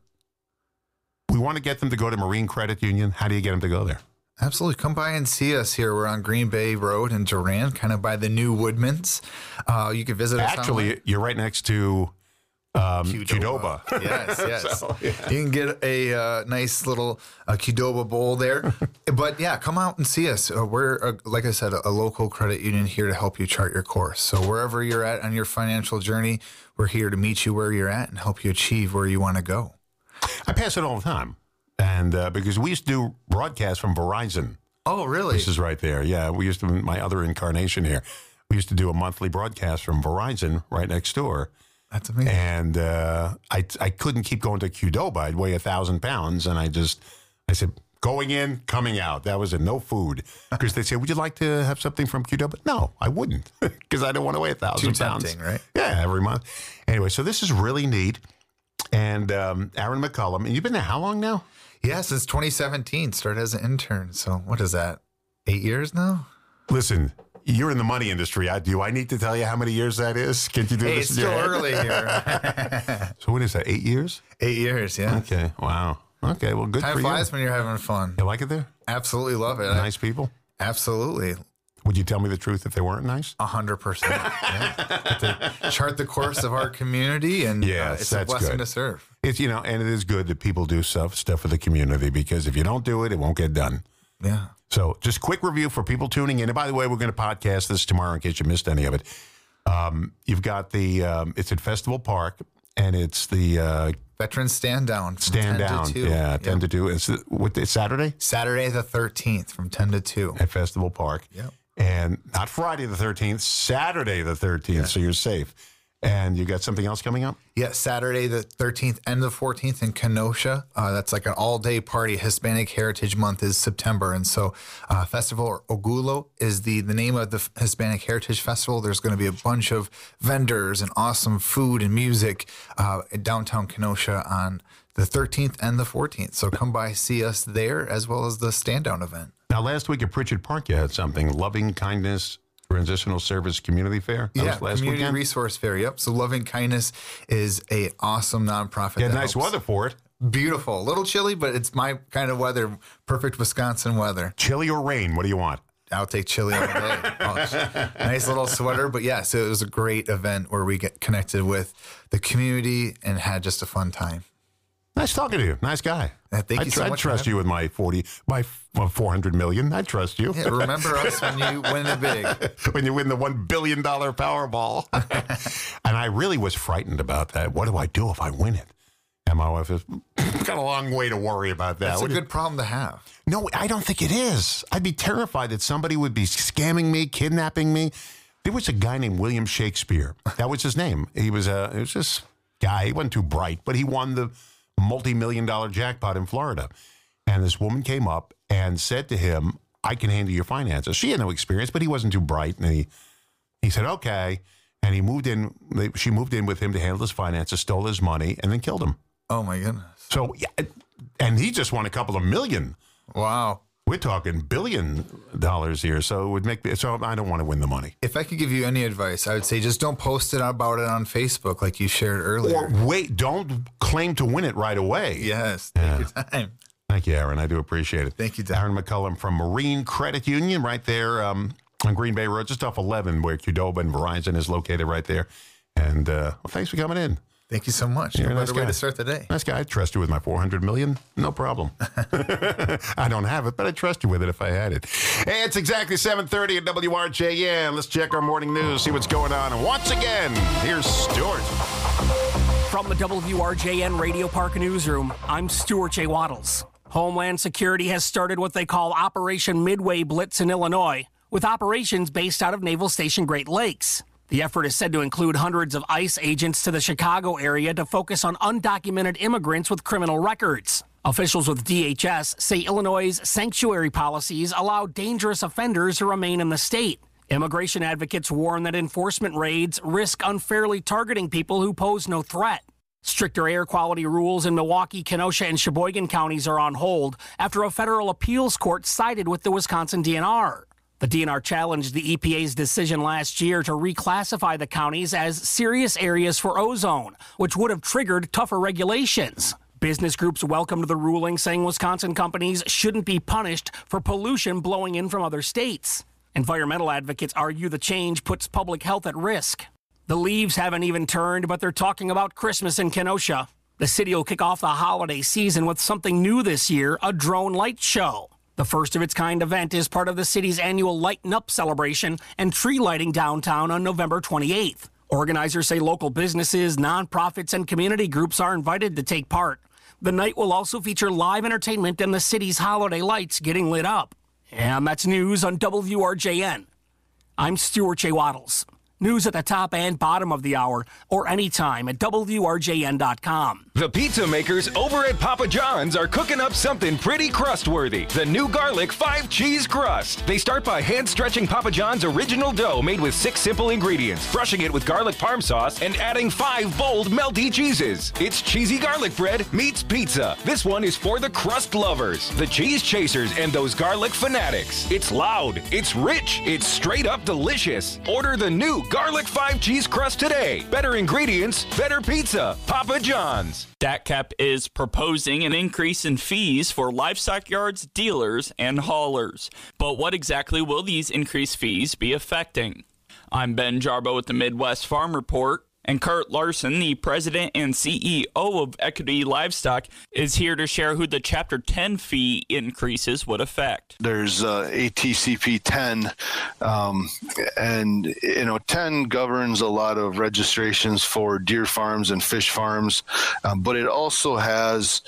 [SPEAKER 19] we want to get them to go to Marine Credit Union. How do you get them to go there?
[SPEAKER 20] Absolutely. Come by and see us here. We're on Green Bay Road in Durant, kind of by the new Woodmans. Uh, you can visit us.
[SPEAKER 19] Actually, online. You're right next to um, Qdoba.
[SPEAKER 20] Qdoba. Yes, yes.
[SPEAKER 19] So, yeah.
[SPEAKER 20] You can get a uh, nice little uh, Qdoba bowl there. But yeah, come out and see us. Uh, we're, uh, like I said, a, a local credit union here to help you chart your course. So wherever you're at on your financial journey, we're here to meet you where you're at and help you achieve where you want to go.
[SPEAKER 19] I pass it all the time. And uh, because we used to do broadcasts from Verizon.
[SPEAKER 20] Oh, really?
[SPEAKER 19] This is right there. Yeah, we used to, my other incarnation here, we used to do a monthly broadcast from Verizon right next door.
[SPEAKER 20] That's amazing.
[SPEAKER 19] And uh, I I couldn't keep going to Qdoba. I'd weigh a thousand pounds. And I just, I said, going in, coming out. That was it. No food. Because they said, would you like to have something from Qdoba? No, I wouldn't. Because I don't want to weigh a thousand
[SPEAKER 20] Too
[SPEAKER 19] pounds.
[SPEAKER 20] tempting, right?
[SPEAKER 19] Yeah, every month. Anyway, so this is really neat. And um, Aaron McCullum, and you've been there how long now?
[SPEAKER 20] Yeah, since twenty seventeen, started as an intern. So what is that, eight years now?
[SPEAKER 19] Listen, you're in the money industry. I, do I need to tell you how many years that is? Can you do
[SPEAKER 20] hey,
[SPEAKER 19] this?
[SPEAKER 20] It's still early here.
[SPEAKER 19] So what is that, eight years?
[SPEAKER 20] Eight years, yeah.
[SPEAKER 19] Okay, wow. Okay, well, good
[SPEAKER 20] Time
[SPEAKER 19] for you.
[SPEAKER 20] Time flies when you're having fun.
[SPEAKER 19] You like it there?
[SPEAKER 20] Absolutely love it.
[SPEAKER 19] Nice people?
[SPEAKER 20] Absolutely.
[SPEAKER 19] Would you tell me the truth if they weren't nice?
[SPEAKER 20] A hundred percent. Yeah. To chart the course of our community, and
[SPEAKER 19] yes,
[SPEAKER 20] uh, it's
[SPEAKER 19] that's
[SPEAKER 20] a blessing
[SPEAKER 19] good.
[SPEAKER 20] to serve.
[SPEAKER 19] It's, you know, and it is good that people do stuff stuff for the community, because if you don't do it, it won't get done.
[SPEAKER 20] Yeah.
[SPEAKER 19] So just quick review for people tuning in. And by the way, we're going to podcast this tomorrow in case you missed any of it. Um, you've got the, um, it's at Festival Park, and it's the uh,
[SPEAKER 20] Veterans Stand Down.
[SPEAKER 19] Stand Down.
[SPEAKER 20] To two.
[SPEAKER 19] Yeah,
[SPEAKER 20] yep.
[SPEAKER 19] ten to two. It's, what, it's Saturday?
[SPEAKER 20] Saturday the thirteenth from ten to two.
[SPEAKER 19] At Festival Park.
[SPEAKER 20] Yep.
[SPEAKER 19] And not Friday the thirteenth, Saturday the thirteenth, yeah. So you're safe. And you got something else coming up?
[SPEAKER 20] Yeah, Saturday the thirteenth and the fourteenth in Kenosha. Uh, that's like an all-day party. Hispanic Heritage Month is September. And so uh, Festival Ogulo is the, the name of the Hispanic Heritage Festival. There's going to be a bunch of vendors and awesome food and music uh, in downtown Kenosha on the thirteenth and the fourteenth. So come by, see us there, as well as the Stand Down event.
[SPEAKER 19] Now, last week at Pritchard Park, you had something, Loving Kindness Transitional Service Community Fair. That
[SPEAKER 20] yeah,
[SPEAKER 19] was last
[SPEAKER 20] Community
[SPEAKER 19] weekend?
[SPEAKER 20] Resource Fair. Yep. So Loving Kindness is a awesome nonprofit.
[SPEAKER 19] You had
[SPEAKER 20] that
[SPEAKER 19] nice
[SPEAKER 20] helps.
[SPEAKER 19] weather for it.
[SPEAKER 20] Beautiful. A little chilly, but it's my kind of weather. Perfect Wisconsin weather.
[SPEAKER 19] Chilly or rain? What do you want?
[SPEAKER 20] I'll take chilly all day. Oh, nice little sweater. But yeah, so it was a great event where we get connected with the community and had just a fun time.
[SPEAKER 19] Nice talking to you. Nice guy.
[SPEAKER 20] Yeah, thank
[SPEAKER 19] I,
[SPEAKER 20] you so
[SPEAKER 19] I
[SPEAKER 20] much.
[SPEAKER 19] trust you with my forty, my well, four hundred million. I trust you.
[SPEAKER 20] Yeah, remember us when you win the big.
[SPEAKER 19] When you win the one billion dollar Powerball. And I really was frightened about that. What do I do if I win it? And my wife has got a long way to worry about that.
[SPEAKER 20] That's
[SPEAKER 19] what
[SPEAKER 20] a good you... problem to have.
[SPEAKER 19] No, I don't think it is. I'd be terrified that somebody would be scamming me, kidnapping me. There was a guy named William Shakespeare. That was his name. He was a, it was this guy. He wasn't too bright, but he won the multi-million dollar jackpot in Florida. And this woman came up and said to him, I can handle your finances. She had no experience, but he wasn't too bright. And he, he said, okay. And he moved in, she moved in with him to handle his finances, stole his money, and then killed him.
[SPEAKER 20] Oh, my goodness.
[SPEAKER 19] So, yeah, and he just won a couple of million.
[SPEAKER 20] Wow.
[SPEAKER 19] We're talking billion dollars here. So it would make me, so I don't want to win the money.
[SPEAKER 20] If I could give you any advice, I would say just don't post it about it on Facebook like you shared earlier.
[SPEAKER 19] Or wait, don't claim to win it right away.
[SPEAKER 20] Yes, take
[SPEAKER 19] yeah.
[SPEAKER 20] your time.
[SPEAKER 19] Thank you, Aaron. I do appreciate it.
[SPEAKER 20] Thank you, Dan.
[SPEAKER 19] Aaron McCullum from Marine Credit Union right there um, on Green Bay Road, just off eleven, where Qdoba and Verizon is located right there. And uh, well, thanks for coming in.
[SPEAKER 20] Thank you so much.
[SPEAKER 19] You're
[SPEAKER 20] no
[SPEAKER 19] a nice
[SPEAKER 20] better way
[SPEAKER 19] guy.
[SPEAKER 20] to start the day.
[SPEAKER 19] Nice guy. I trust you with my four hundred million dollars. No problem. I don't have it, but I trust you with it if I had it. Hey, it's exactly seven thirty at W R J N. Let's check our morning news, see what's going on. And once again, here's Stuart.
[SPEAKER 11] From the W R J N Radio Park Newsroom, I'm Stuart J. Waddles. Homeland Security has started what they call Operation Midway Blitz in Illinois, with operations based out of Naval Station Great Lakes. The effort is said to include hundreds of ICE agents to the Chicago area to focus on undocumented immigrants with criminal records. Officials with D H S say Illinois' sanctuary policies allow dangerous offenders to remain in the state. Immigration advocates warn that enforcement raids risk unfairly targeting people who pose no threat. Stricter air quality rules in Milwaukee, Kenosha, and Sheboygan counties are on hold after a federal appeals court sided with the Wisconsin D N R. The D N R challenged the E P A's decision last year to reclassify the counties as serious areas for ozone, which would have triggered tougher regulations. Business groups welcomed the ruling, saying Wisconsin companies shouldn't be punished for pollution blowing in from other states. Environmental advocates argue the change puts public health at risk. The leaves haven't even turned, but they're talking about Christmas in Kenosha. The city will kick off the holiday season with something new this year, a drone light show. The first of its kind event is part of the city's annual Lighten Up celebration and tree lighting downtown on November twenty-eighth. Organizers say local businesses, nonprofits, and community groups are invited to take part. The night will also feature live entertainment and the city's holiday lights getting lit up. And that's news on W R J N. I'm Stuart J. Waddles. News at the top and bottom of the hour, or anytime at W R J N dot com.
[SPEAKER 21] The pizza makers over at Papa John's are cooking up something pretty crustworthy. The new garlic five cheese crust. They start by hand stretching Papa John's original dough made with six simple ingredients, brushing it with garlic parm sauce, and adding five bold melty cheeses. It's cheesy garlic bread meets pizza. This one is for the crust lovers, the cheese chasers, and those garlic fanatics. It's loud, it's rich, it's straight up delicious. Order the new garlic five cheese crust today. Better ingredients, better pizza. Papa John's.
[SPEAKER 22] D A C C A P is proposing an increase in fees for livestock yards, dealers, and haulers. But what exactly will these increased fees be affecting? I'm Ben Jarbo with the Midwest Farm Report. And Kurt Larson, the president and C E O of Equity Livestock, is here to share who the Chapter ten fee increases would affect.
[SPEAKER 23] There's uh, A T C P ten, um, and you know, ten governs a lot of registrations for deer farms and fish farms, um, but it also has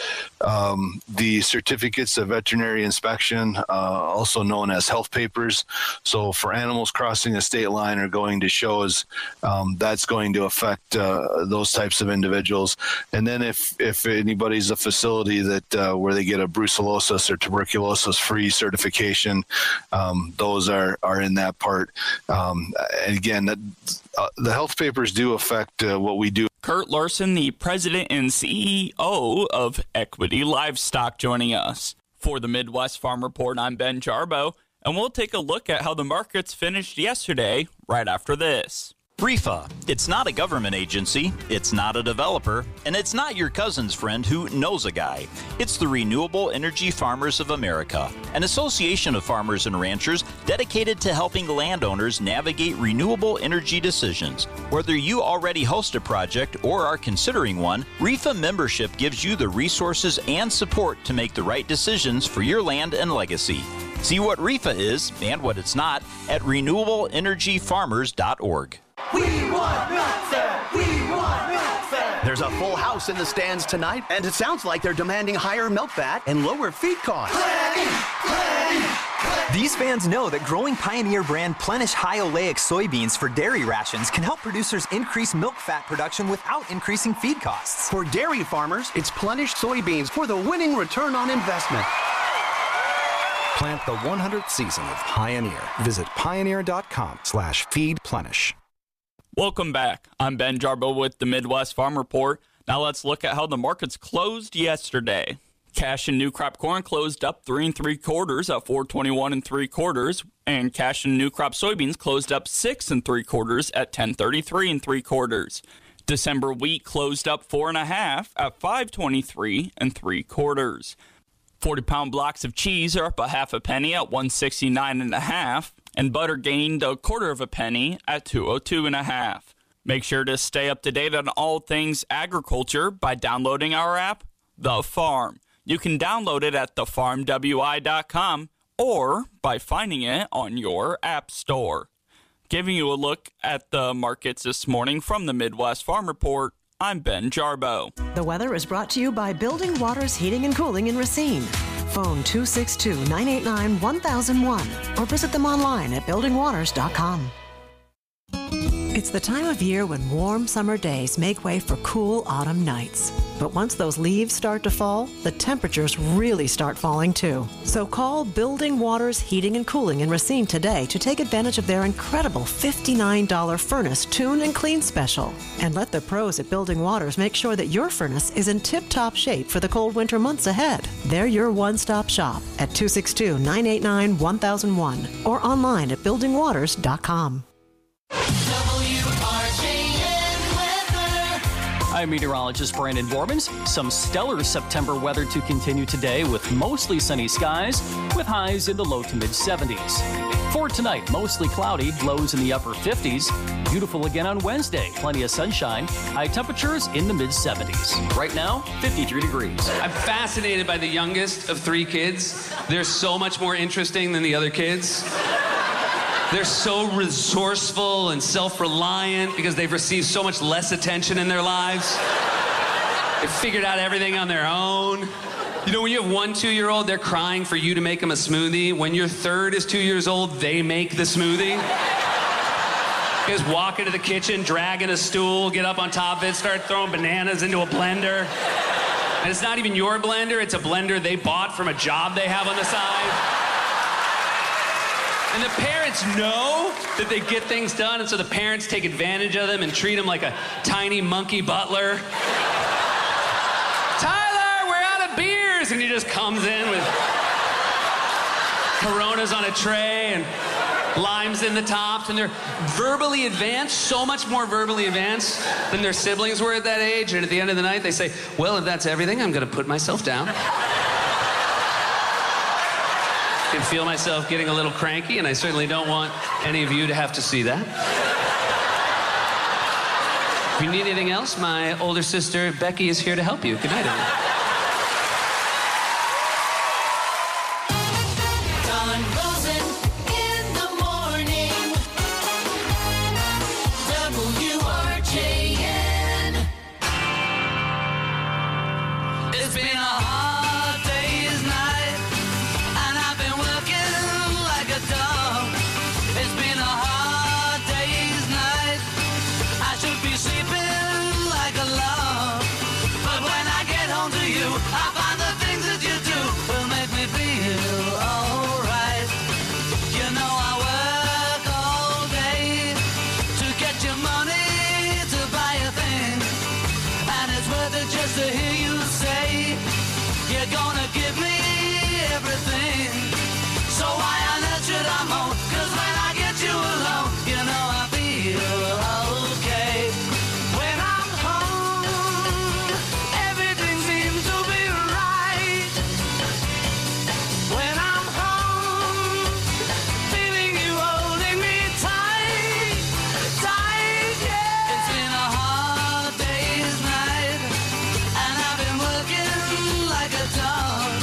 [SPEAKER 23] um, the certificates of veterinary inspection, uh, also known as health papers. So for animals crossing a state line or going to shows, um, that's going to affect Uh, those types of individuals. And then if if anybody's a facility that uh, where they get a brucellosis or tuberculosis free certification, um, those are are in that part. Um, and again, that, uh, the health papers do affect uh, what we do.
[SPEAKER 22] Kurt Larson, the president and C E O of Equity Livestock, joining us. For the Midwest Farm Report, I'm Ben Jarbo, and we'll take a look at how the markets finished yesterday right after this.
[SPEAKER 24] REFA. It's not a government agency, it's not a developer, and it's not your cousin's friend who knows a guy. It's the Renewable Energy Farmers of America, an association of farmers and ranchers dedicated to helping landowners navigate renewable energy decisions. Whether you already host a project or are considering one, REFA membership gives you the resources and support to make the right decisions for your land and legacy. See what REFA is and what it's not at renewable energy farmers dot org.
[SPEAKER 25] We want milk fat! We want milk fat!
[SPEAKER 26] There's a full house in the stands tonight, and it sounds like they're demanding higher milk fat and lower feed costs.
[SPEAKER 25] Plenty, plenty, plenty.
[SPEAKER 27] These fans know that growing Pioneer brand Plenish High Oleic soybeans for dairy rations can help producers increase milk fat production without increasing feed costs.
[SPEAKER 26] For dairy farmers, it's Plenish soybeans for the winning return on investment.
[SPEAKER 28] Plant the one hundredth season of Pioneer. Visit pioneer dot com slash feed plenish.
[SPEAKER 22] Welcome back. I'm Ben Jarbo with the Midwest Farm Report. Now let's look at how the markets closed yesterday. Cash and new crop corn closed up three and three quarters at four twenty-one and three quarters, and cash and new crop soybeans closed up six and three quarters at ten thirty-three and three quarters. December wheat closed up four and a half at five twenty-three and three quarters. forty-pound blocks of cheese are up a half a penny at one sixty-nine and a half, and butter gained a quarter of a penny at two oh two and a half. Make sure to stay up to date on all things agriculture by downloading our app, The Farm. You can download it at the farm w i dot com or by finding it on your app store. Giving you a look at the markets this morning from the Midwest Farm Report, I'm Ben Jarbo.
[SPEAKER 1] The weather is brought to you by Building Waters Heating and Cooling in Racine. Phone two six two, nine eight nine, one thousand one or visit them online at building waters dot com. It's the time of year when warm summer days make way for cool autumn nights. But once those leaves start to fall, the temperatures really start falling too. So call Building Waters Heating and Cooling in Racine today to take advantage of their incredible fifty-nine dollars furnace tune and clean special. And let the pros at Building Waters make sure that your furnace is in tip-top shape for the cold winter months ahead. They're your one-stop shop at two six two, nine eight nine, one thousand one or online at building waters dot com.
[SPEAKER 17] I'm meteorologist Brandon Vormans. Some stellar September weather to continue today with mostly sunny skies with highs in the low to mid seventies. For tonight, mostly cloudy, lows in the upper fifties. Beautiful again on Wednesday, plenty of sunshine, high temperatures in the mid seventies. Right now, fifty-three degrees.
[SPEAKER 2] I'm fascinated by the youngest of three kids. They're so much more interesting than the other kids. They're so resourceful and self-reliant because they've received so much less attention in their lives. They've figured out everything on their own. You know, when you have one two-year-old, they're crying for you to make them a smoothie. When your third is two years old, they make the smoothie. You guys walk into the kitchen, dragging a stool, get up on top of it, start throwing bananas into a blender. And it's not even your blender, it's a blender they bought from a job they have on the side. And the parents know that they get things done, and so the parents take advantage of them and treat them like a tiny monkey butler. Tyler, we're out of beers! And he just comes in with Coronas on a tray and limes in the tops, and they're verbally advanced, so much more verbally advanced than their siblings were at that age. And at the end of the night, they say, well, if that's everything, I'm gonna put myself down. I can feel myself getting a little cranky, and I certainly don't want any of you to have to see that. If you need anything else, my older sister, Becky, is here to help you. Good night, everyone.
[SPEAKER 25] Don Rosen in the morning. W R J N.
[SPEAKER 3] It's been a hard day's night, and I've been working like a dog. It's been a hard day's night. I should be sleeping like a log. But when I get home to you, I find the things that you do will make me feel alright. You know I work all day to get your money to buy a thing, and it's worth it just to hear you say you're gonna give me everything. So why on earth should I moan? 'Cause when I get you alone, you know I feel okay. When I'm home, everything seems to be right. When I'm home, feeling you holding me tight, tight, yeah. It's been a hard day's night, and I've been working like a dog.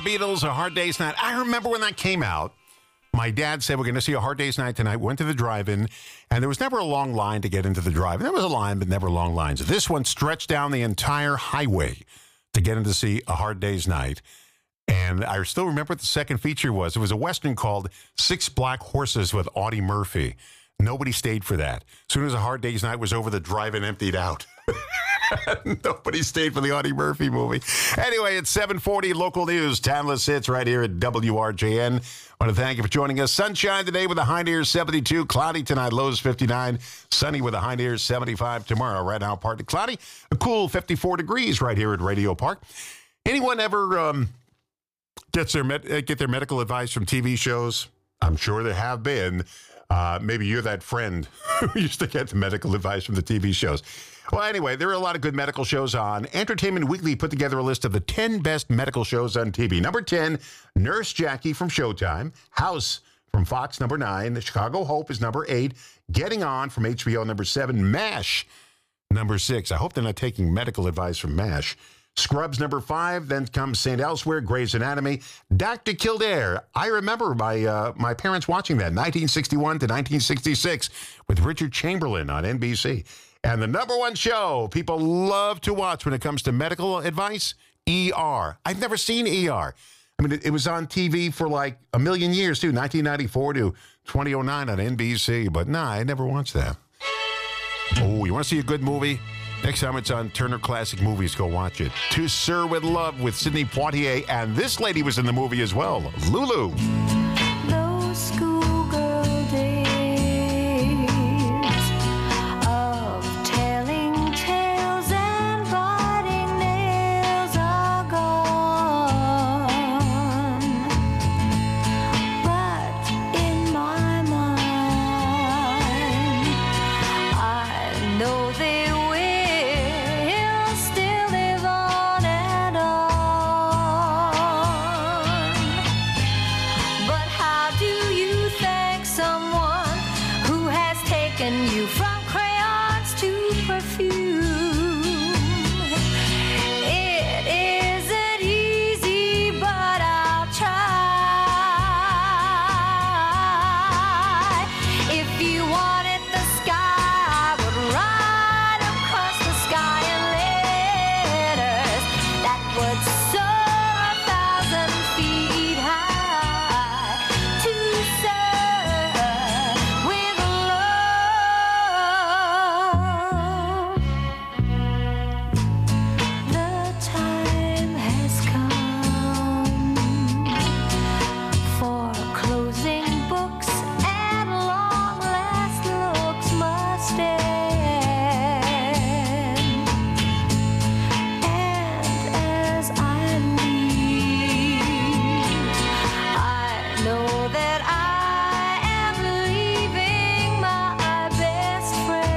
[SPEAKER 19] Beatles, A Hard Day's Night. I remember when that came out. My dad said, we're going to see A Hard Day's Night tonight. Went to the drive-in, and there was never a long line to get into the drive-in. There was a line, but never long lines. This one stretched down the entire highway to get in to see A Hard Day's Night. And I still remember what the second feature was. It was a Western called Six Black Horses with Audie Murphy. Nobody stayed for that. As soon as A Hard Day's Night was over, the drive-in emptied out. Nobody stayed for the Audie Murphy movie. Anyway, it's seven forty, local news. Timeless hits right here at W R J N. I want to thank you for joining us. Sunshine today with a high near seventy-two. Cloudy tonight, lows fifty-nine. Sunny with a high near seventy-five tomorrow. Right now, partly cloudy. A cool fifty-four degrees right here at Radio Park. Anyone ever um, gets their med- get their medical advice from T V shows? I'm sure there have been. Uh, maybe you're that friend who used to get the medical advice from the T V shows. Well, anyway, there are a lot of good medical shows on. Entertainment Weekly put together a list of the ten best medical shows on T V. Number ten, Nurse Jackie from Showtime. House from Fox, number nine. The Chicago Hope is number eight. Getting On from H B O, number seven. MASH, number six. I hope they're not taking medical advice from MASH. Scrubs, number five. Then comes Saint Elsewhere, Grey's Anatomy. Doctor Kildare. I remember my uh, my parents watching that, nineteen sixty-one to nineteen sixty-six, with Richard Chamberlain on N B C. And the number one show people love to watch when it comes to medical advice, E R. I've never seen E R. I mean, it, it was on T V for like a million years, too, nineteen ninety-four to twenty oh nine on N B C. But nah, I never watched that. Oh, you want to see a good movie? Next time it's on Turner Classic Movies, go watch it. To Sir with Love with Sidney Poitier. And this lady was in the movie as well, Lulu.
[SPEAKER 4] Those schoolgirl days of telling tales and biting nails are gone. But in my mind, I know they still live on and on. But how do you thank someone who has taken you from crayons to perfume? It isn't easy, but I'll try. If you wanted the sky, I would ride across the sky in letters that would soar a thousand feet high. To serve with love. The time has come for closing books, and long last looks must end. And as I leave, I know that I am leaving my best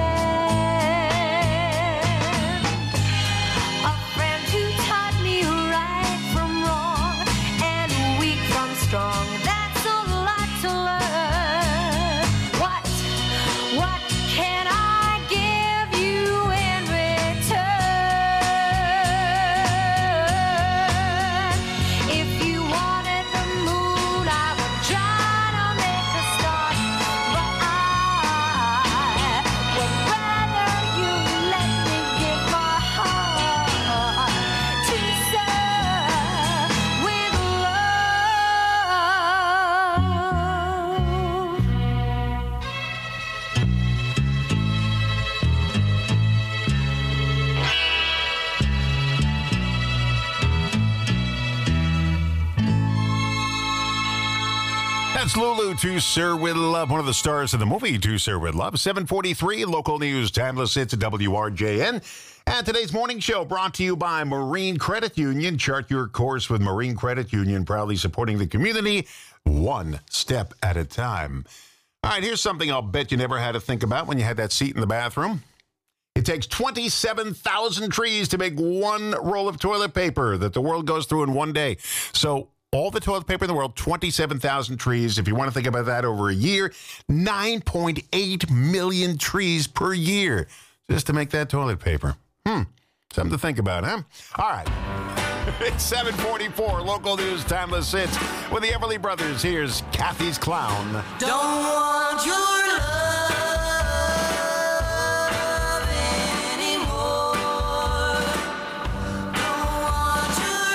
[SPEAKER 4] friend, a friend who taught me right from wrong and weak from strong. That's a lot to learn. What, what can I give you in return? If you wanted the moon, I would try to make a start. But I would rather you let me give my heart to serve with
[SPEAKER 19] That's Lulu, To Sir with Love, one of the stars of the movie To Sir with Love. seven forty-three, local news, timeless hits at W R J N. And today's morning show brought to you by Marine Credit Union. Chart your course with Marine Credit Union, proudly supporting the community one step at a time. All right, here's something I'll bet you never had to think about when you had that seat in the bathroom. It takes twenty-seven thousand trees to make one roll of toilet paper that the world goes through in one day. So all the toilet paper in the world, twenty-seven thousand trees. If you want to think about that over a year, nine point eight million trees per year just to make that toilet paper. Hmm. Something to think about, huh? All right. It's seven forty-four, local news, timeless hits. With the Everly Brothers, here's Kathy's Clown.
[SPEAKER 3] Don't want your love anymore. Don't want your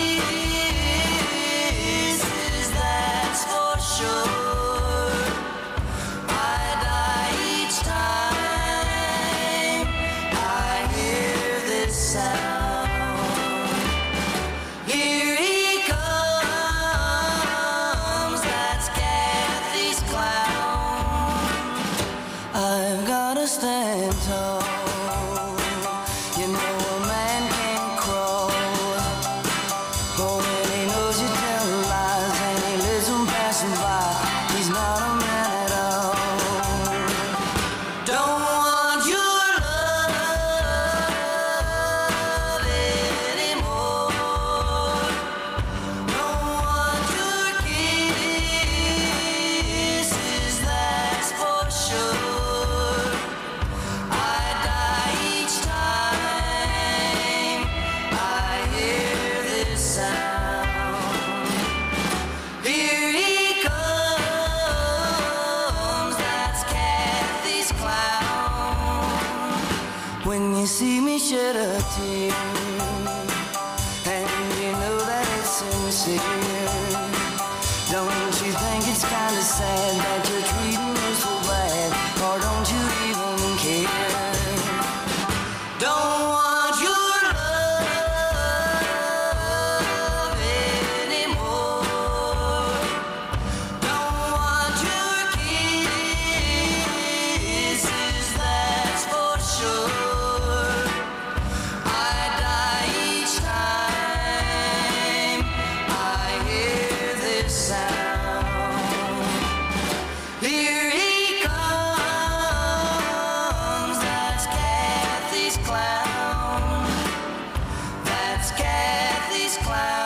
[SPEAKER 3] kisses, that's for sure. I die each time I hear this sound. Here he comes, that's Kathy's clown. I've gotta stand tall. You know a man can't crawl. Oh, and he knows you tell lies, and he lives on passing by. He's not a man at all. Don't want your love anymore. Don't want your kisses, that's for sure. I die each time I hear this sound. Here he comes, that's Kathy's clown. When you see me shed a tear, and you know that it's sincere, don't you think it's kinda sad that you're treating me so bad, or don't you even care? Don't want your love anymore. Don't want your kisses, that's for sure. I die each time I hear this sound. Here he comes, that's Kathy's clown. That's Kathy's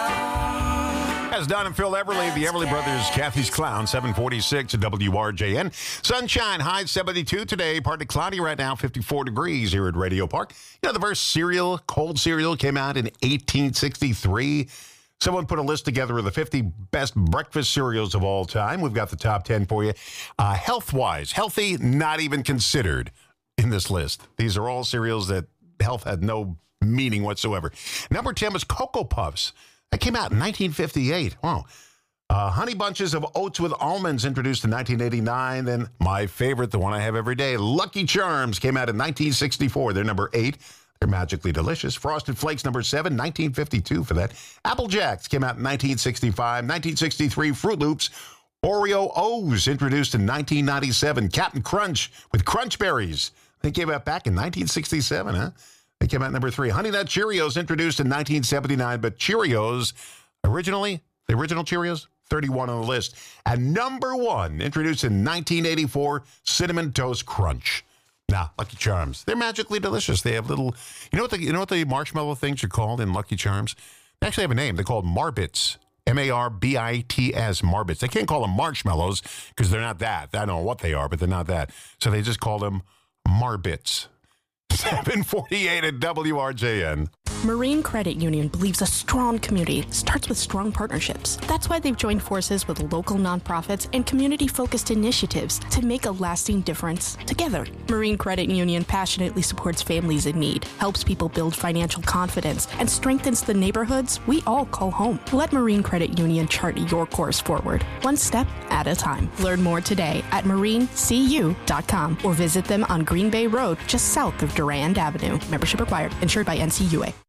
[SPEAKER 3] clown.
[SPEAKER 19] As Don and Phil Everly, the Everly Brothers, Kathy's Clown, seven forty-six at W R J N. Sunshine, high seventy-two today. Partly cloudy right now, fifty-four degrees here at Radio Park. You know, the first cereal, cold cereal, came out in eighteen sixty-three. Someone put a list together of the fifty best breakfast cereals of all time. We've got the top ten for you. Uh, health-wise, healthy, not even considered in this list. These are all cereals that health had no meaning whatsoever. Number ten was Cocoa Puffs. That came out in nineteen fifty-eight. Wow. Uh, honey Bunches of Oats with Almonds, introduced in nineteen eighty-nine. Then my favorite, the one I have every day, Lucky Charms, came out in nineteen sixty-four. They're number eight. They're magically delicious. Frosted Flakes, number seven, nineteen fifty-two for that. Apple Jacks came out in nineteen sixty-five. nineteen sixty-three, Fruit Loops. Oreo O's, introduced in nineteen ninety-seven. Captain Crunch with Crunch Berries. They came out back in nineteen sixty-seven, huh? They came out number three. Honey Nut Cheerios, introduced in nineteen seventy-nine, but Cheerios, originally, the original Cheerios, thirty-one on the list. And number one, introduced in nineteen eighty-four, Cinnamon Toast Crunch. Now, Lucky Charms, they're magically delicious. They have little, you know what the, you know what the marshmallow things are called in Lucky Charms? They actually have a name. They're called Marbits. M A R B I T S, Marbits. They can't call them marshmallows because they're not that. I don't know what they are, but they're not that. So they just call them Marbits. seven forty-eight at W R J N.
[SPEAKER 5] Marine Credit Union believes a strong community starts with strong partnerships. That's why they've joined forces with local nonprofits and community-focused initiatives to make a lasting difference together. Marine Credit Union passionately supports families in need, helps people build financial confidence, and strengthens the neighborhoods we all call home. Let Marine Credit Union chart your course forward, one step at a time. Learn more today at marine c u dot com or visit them on Green Bay Road, just south of Durand Avenue. Membership required. Insured by N C U A.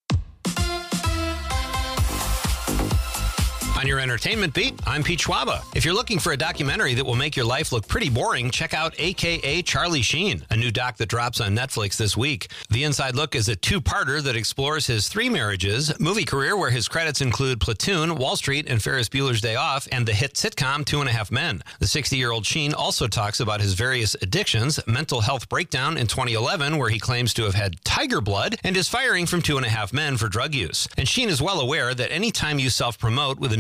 [SPEAKER 6] On your entertainment beat, I'm Pete Schwaba. If you're looking for a documentary that will make your life look pretty boring, check out A K A Charlie Sheen, a new doc that drops on Netflix this week. The Inside Look is a two-parter that explores his three marriages, movie career where his credits include Platoon, Wall Street, and Ferris Bueller's Day Off, and the hit sitcom Two and a Half Men. The sixty-year-old Sheen also talks about his various addictions, mental health breakdown in twenty eleven, where he claims to have had tiger blood, and his firing from Two and a Half Men for drug use. And Sheen is well aware that any time you self-promote with a new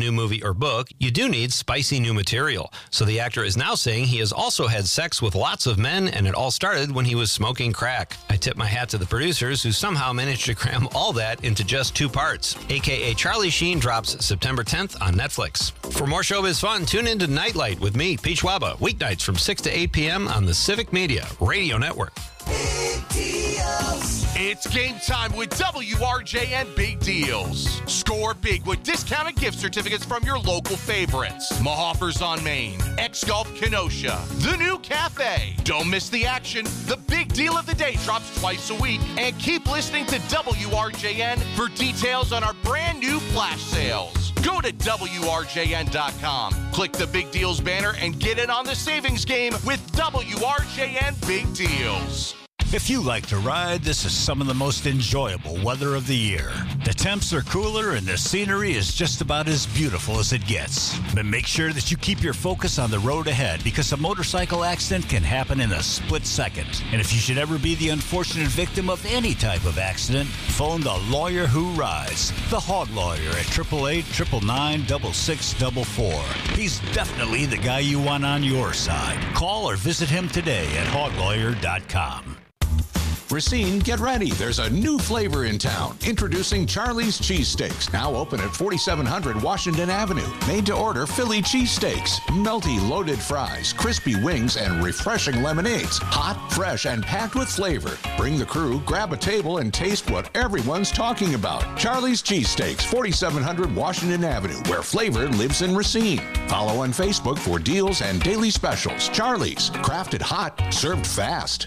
[SPEAKER 6] new movie or book, you do need spicy new material. So the actor is now saying he has also had sex with lots of men, and it all started when he was smoking crack. I tip my hat to the producers who somehow managed to cram all that into just two parts. A K A Charlie Sheen drops September tenth on Netflix. For more showbiz fun, tune into Nightlight with me, Pete Schwaba, weeknights from six to eight p.m. on the Civic Media Radio Network.
[SPEAKER 7] Big deals. It's game time with W R J N Big Deals. Score big with discounted gift certificates from your local favorites. Mahoffers on Main, X-Golf Kenosha, The New Cafe. Don't miss the action. The big deal of the day drops twice a week. And keep listening to W R J N for details on our brand new flash sales. Go to W R J N dot com. Click the Big Deals banner and get in on the savings game with W R J N Big Deals.
[SPEAKER 16] If you like to ride, this is some of the most enjoyable weather of the year. The temps are cooler and the scenery is just about as beautiful as it gets. But make sure that you keep your focus on the road ahead, because a motorcycle accident can happen in a split second. And if you should ever be the unfortunate victim of any type of accident, phone the lawyer who rides, the Hog Lawyer at eight eight eight, nine nine, six six four four. He's definitely the guy you want on your side. Call or visit him today at hog lawyer dot com.
[SPEAKER 8] Racine, get ready. There's a new flavor in town. Introducing Charlie's Cheesesteaks. Now open at forty-seven hundred Washington Avenue. Made to order Philly cheesesteaks. Melty loaded fries, crispy wings, and refreshing lemonades. Hot, fresh, and packed with flavor. Bring the crew, grab a table, and taste what everyone's talking about. Charlie's Cheesesteaks, forty-seven hundred Washington Avenue, where flavor lives in Racine. Follow on Facebook for deals and daily specials. Charlie's, crafted hot, served fast.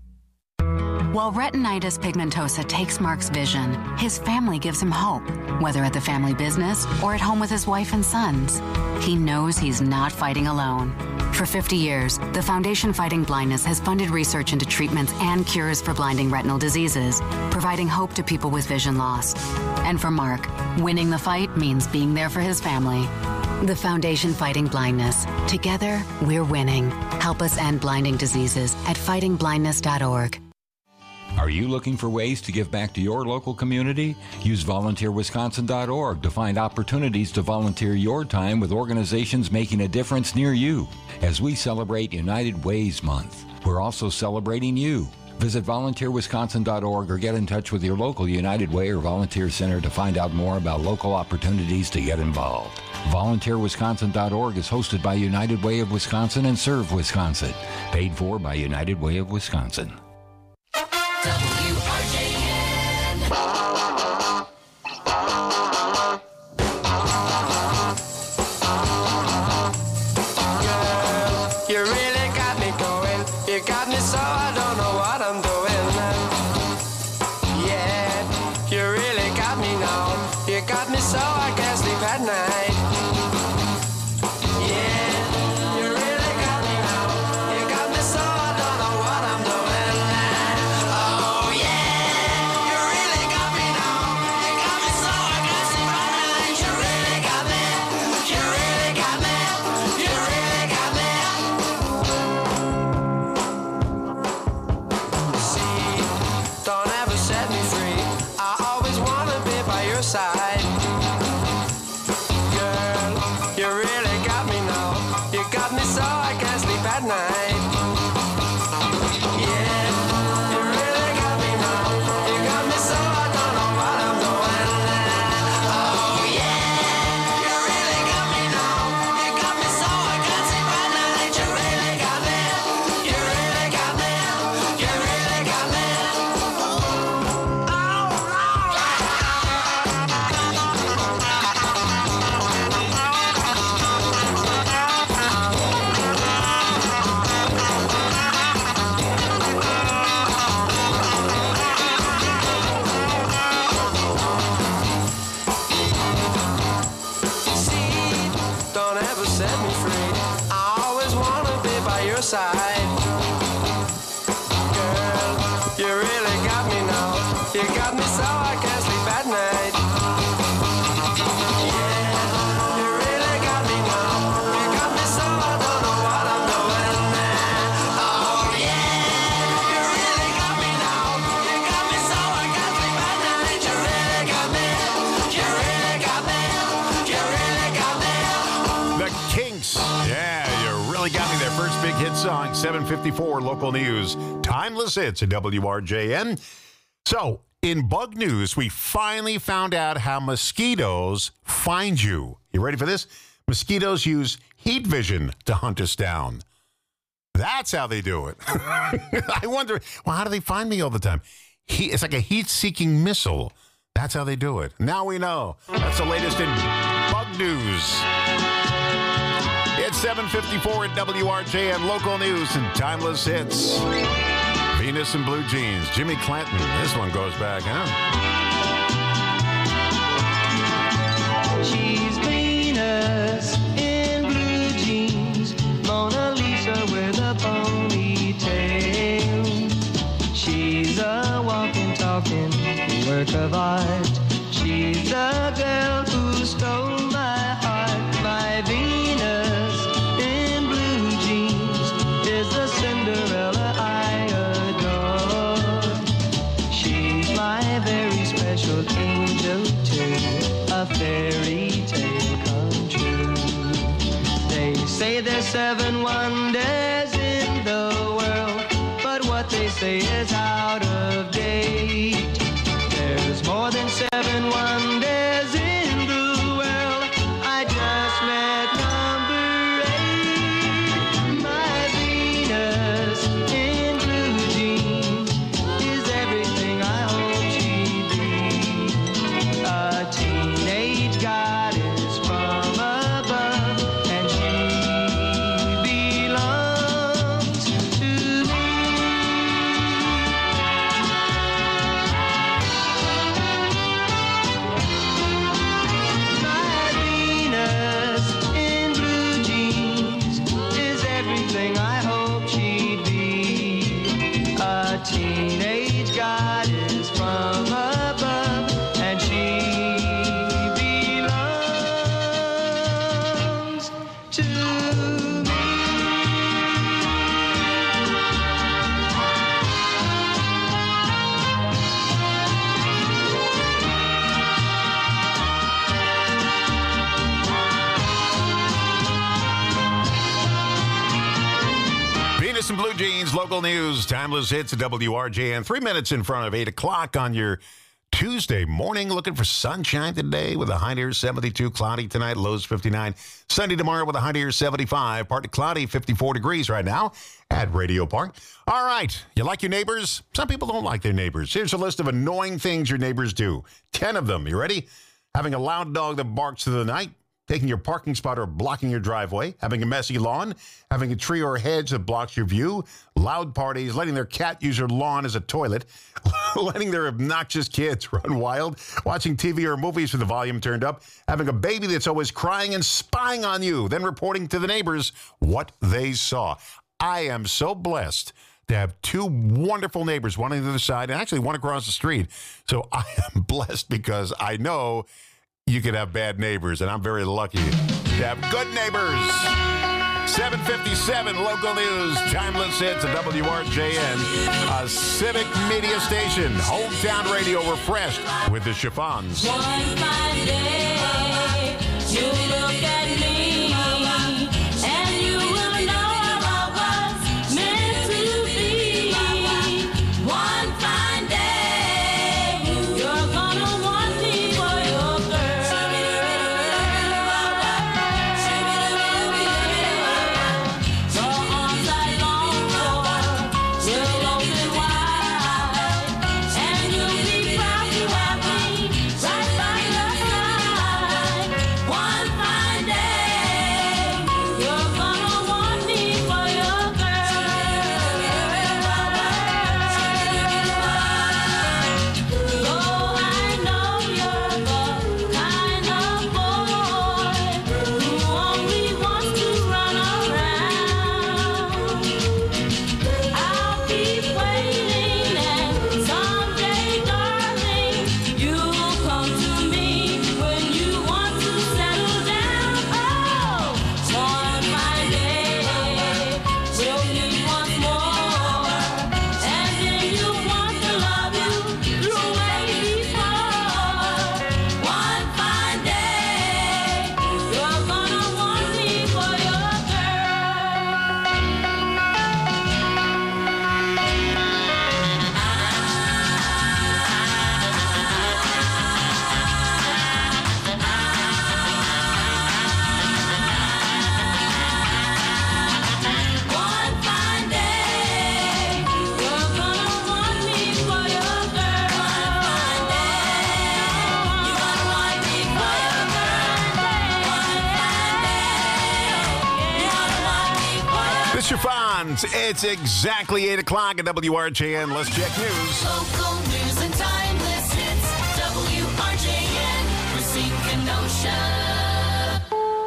[SPEAKER 9] While retinitis pigmentosa takes Mark's vision, his family gives him hope, whether at the family business or at home with his wife and sons. He knows he's not fighting alone. For fifty years, the Foundation Fighting Blindness has funded research into treatments and cures for blinding retinal diseases, providing hope to people with vision loss. And for Mark, winning the fight means being there for his family. The Foundation Fighting Blindness. Together, we're winning. Help us end blinding diseases at fighting blindness dot org.
[SPEAKER 10] Are you looking for ways to give back to your local community? Use volunteer wisconsin dot org to find opportunities to volunteer your time with organizations making a difference near you. As we celebrate United Ways Month, we're also celebrating you. Visit volunteer wisconsin dot org or get in touch with your local United Way or Volunteer Center to find out more about local opportunities to get involved. volunteer wisconsin dot org is hosted by United Way of Wisconsin and Serve Wisconsin. Paid for by United Way of Wisconsin.
[SPEAKER 3] W R J N.
[SPEAKER 12] You really got me going. You got me so I don't know what I'm doing. Yeah, you really got me now. You got me so I can't sleep at night. Yeah, you really got me now. You got me so I don't know what I'm doing. Oh yeah, you really got me now. You got me so I can't sleep at night. You really got me. You really got me. You really got me. See, don't ever set me free. I always wanna be by your side. Girl, you really got me now. You got me so I can't sleep at night. Yeah, you really got me now. You got me so I don't know what I'm doing. Oh yeah, you really got me now. You got me so I can't sleep at night. You really got me. You really got me. You really got me. See, don't ever set me free. I always wanna be by your side. Girl, you really got me now. You got me so I can't sleep at night. Yeah, you really got me now. You got me so I don't know what I'm doing. Oh yeah, you really got me now. You got me so I can't sleep at night. You really got me. You really got me. You really got me.
[SPEAKER 19] hit song, seven fifty-four, local news. Timeless hits at W R J N. So, in bug news, we finally found out how mosquitoes find you. You ready for this? Mosquitoes use heat vision to hunt us down. That's how they do it. I wonder, well, how do they find me all the time? He, it's like a heat-seeking missile. That's how they do it. Now we know. That's the latest in bug news. It's seven fifty-four at W R J N, local news and timeless hits. Venus in Blue Jeans, Jimmy Clanton. This one goes back, huh?
[SPEAKER 11] She's Venus in blue jeans, Mona Lisa with a ponytail. She's a walking, talking work of art. She's the girl who stole my heart. My Venus in blue jeans is the Cinderella I adore. She's my very special angel too, a fairy tale come true. They say there's seven wonders in the world, but what they say is out of date. There's more than seven wonders in the world. I just met number eight. My Venus in blue jeans is everything I hope she'd be. A teenage goddess from above, and she belongs to me. My Venus in blue jeans is everything I hope she'd be. A teenage goddess from above, and she belongs to me.
[SPEAKER 19] Venus in Blue Jeans, local news, timeless hits at W R J N. Three minutes in front of eight o'clock on your Tuesday morning. Looking for sunshine today with a high near seventy-two. Cloudy tonight, lows fifty-nine. Sunday tomorrow with a high near seventy-five. Partly cloudy, fifty-four degrees right now at Radio Park. All right. You like your neighbors? Some people don't like their neighbors. Here's a list of annoying things your neighbors do. Ten of them. You ready? Having a loud dog that barks through the night. Taking your parking spot or blocking your driveway, having a messy lawn, having a tree or a hedge that blocks your view, loud parties, letting their cat use your lawn as a toilet, letting their obnoxious kids run wild, watching T V or movies with the volume turned up, having a baby that's always crying and spying on you, then reporting to the neighbors what they saw. I am so blessed to have two wonderful neighbors, one on the other side and actually one across the street. So I am blessed because I know you could have bad neighbors, and I'm very lucky to have good neighbors. seven fifty-seven, local news, timeless hits at W R J N, a civic media station, hometown radio refreshed with the chiffons.
[SPEAKER 12] One fine day, you look at me, and you will know how I was meant to be. One fine day, you're gonna want me for your girl. The arms I long for will open wide, and you'll be proud to have me right by your side. One fine day.
[SPEAKER 19] Chiffons. It's exactly eight o'clock at W R J N. Let's check news.
[SPEAKER 3] Local news and timeless hits. W R J N, Racine, Kenosha.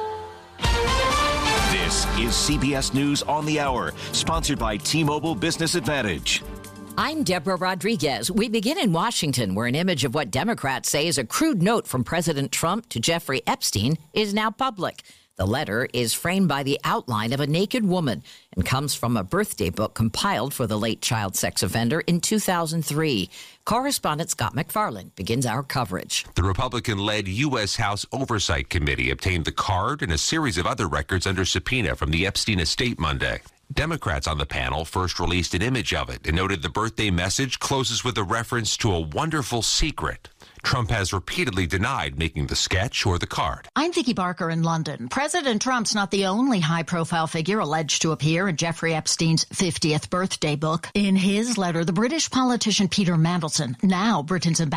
[SPEAKER 13] This is C B S News on the Hour, sponsored by T-Mobile Business Advantage.
[SPEAKER 14] I'm Deborah Rodriguez. We begin in Washington, where an image of what Democrats say is a crude note from President Trump to Jeffrey Epstein is now public. The letter is framed by the outline of a naked woman and comes from a birthday book compiled for the late child sex offender in two thousand three. Correspondent Scott McFarland begins our coverage.
[SPEAKER 15] The Republican-led U S. House Oversight Committee obtained the card and a series of other records under subpoena from the Epstein estate Monday. Democrats on the panel first released an image of it and noted the birthday message closes with a reference to a wonderful secret. Trump has repeatedly denied making the sketch or the card.
[SPEAKER 18] I'm Vicki Barker in London. President Trump's not the only high-profile figure alleged to appear in Jeffrey Epstein's fiftieth birthday book. In his letter, the British politician Peter Mandelson, now Britain's ambassador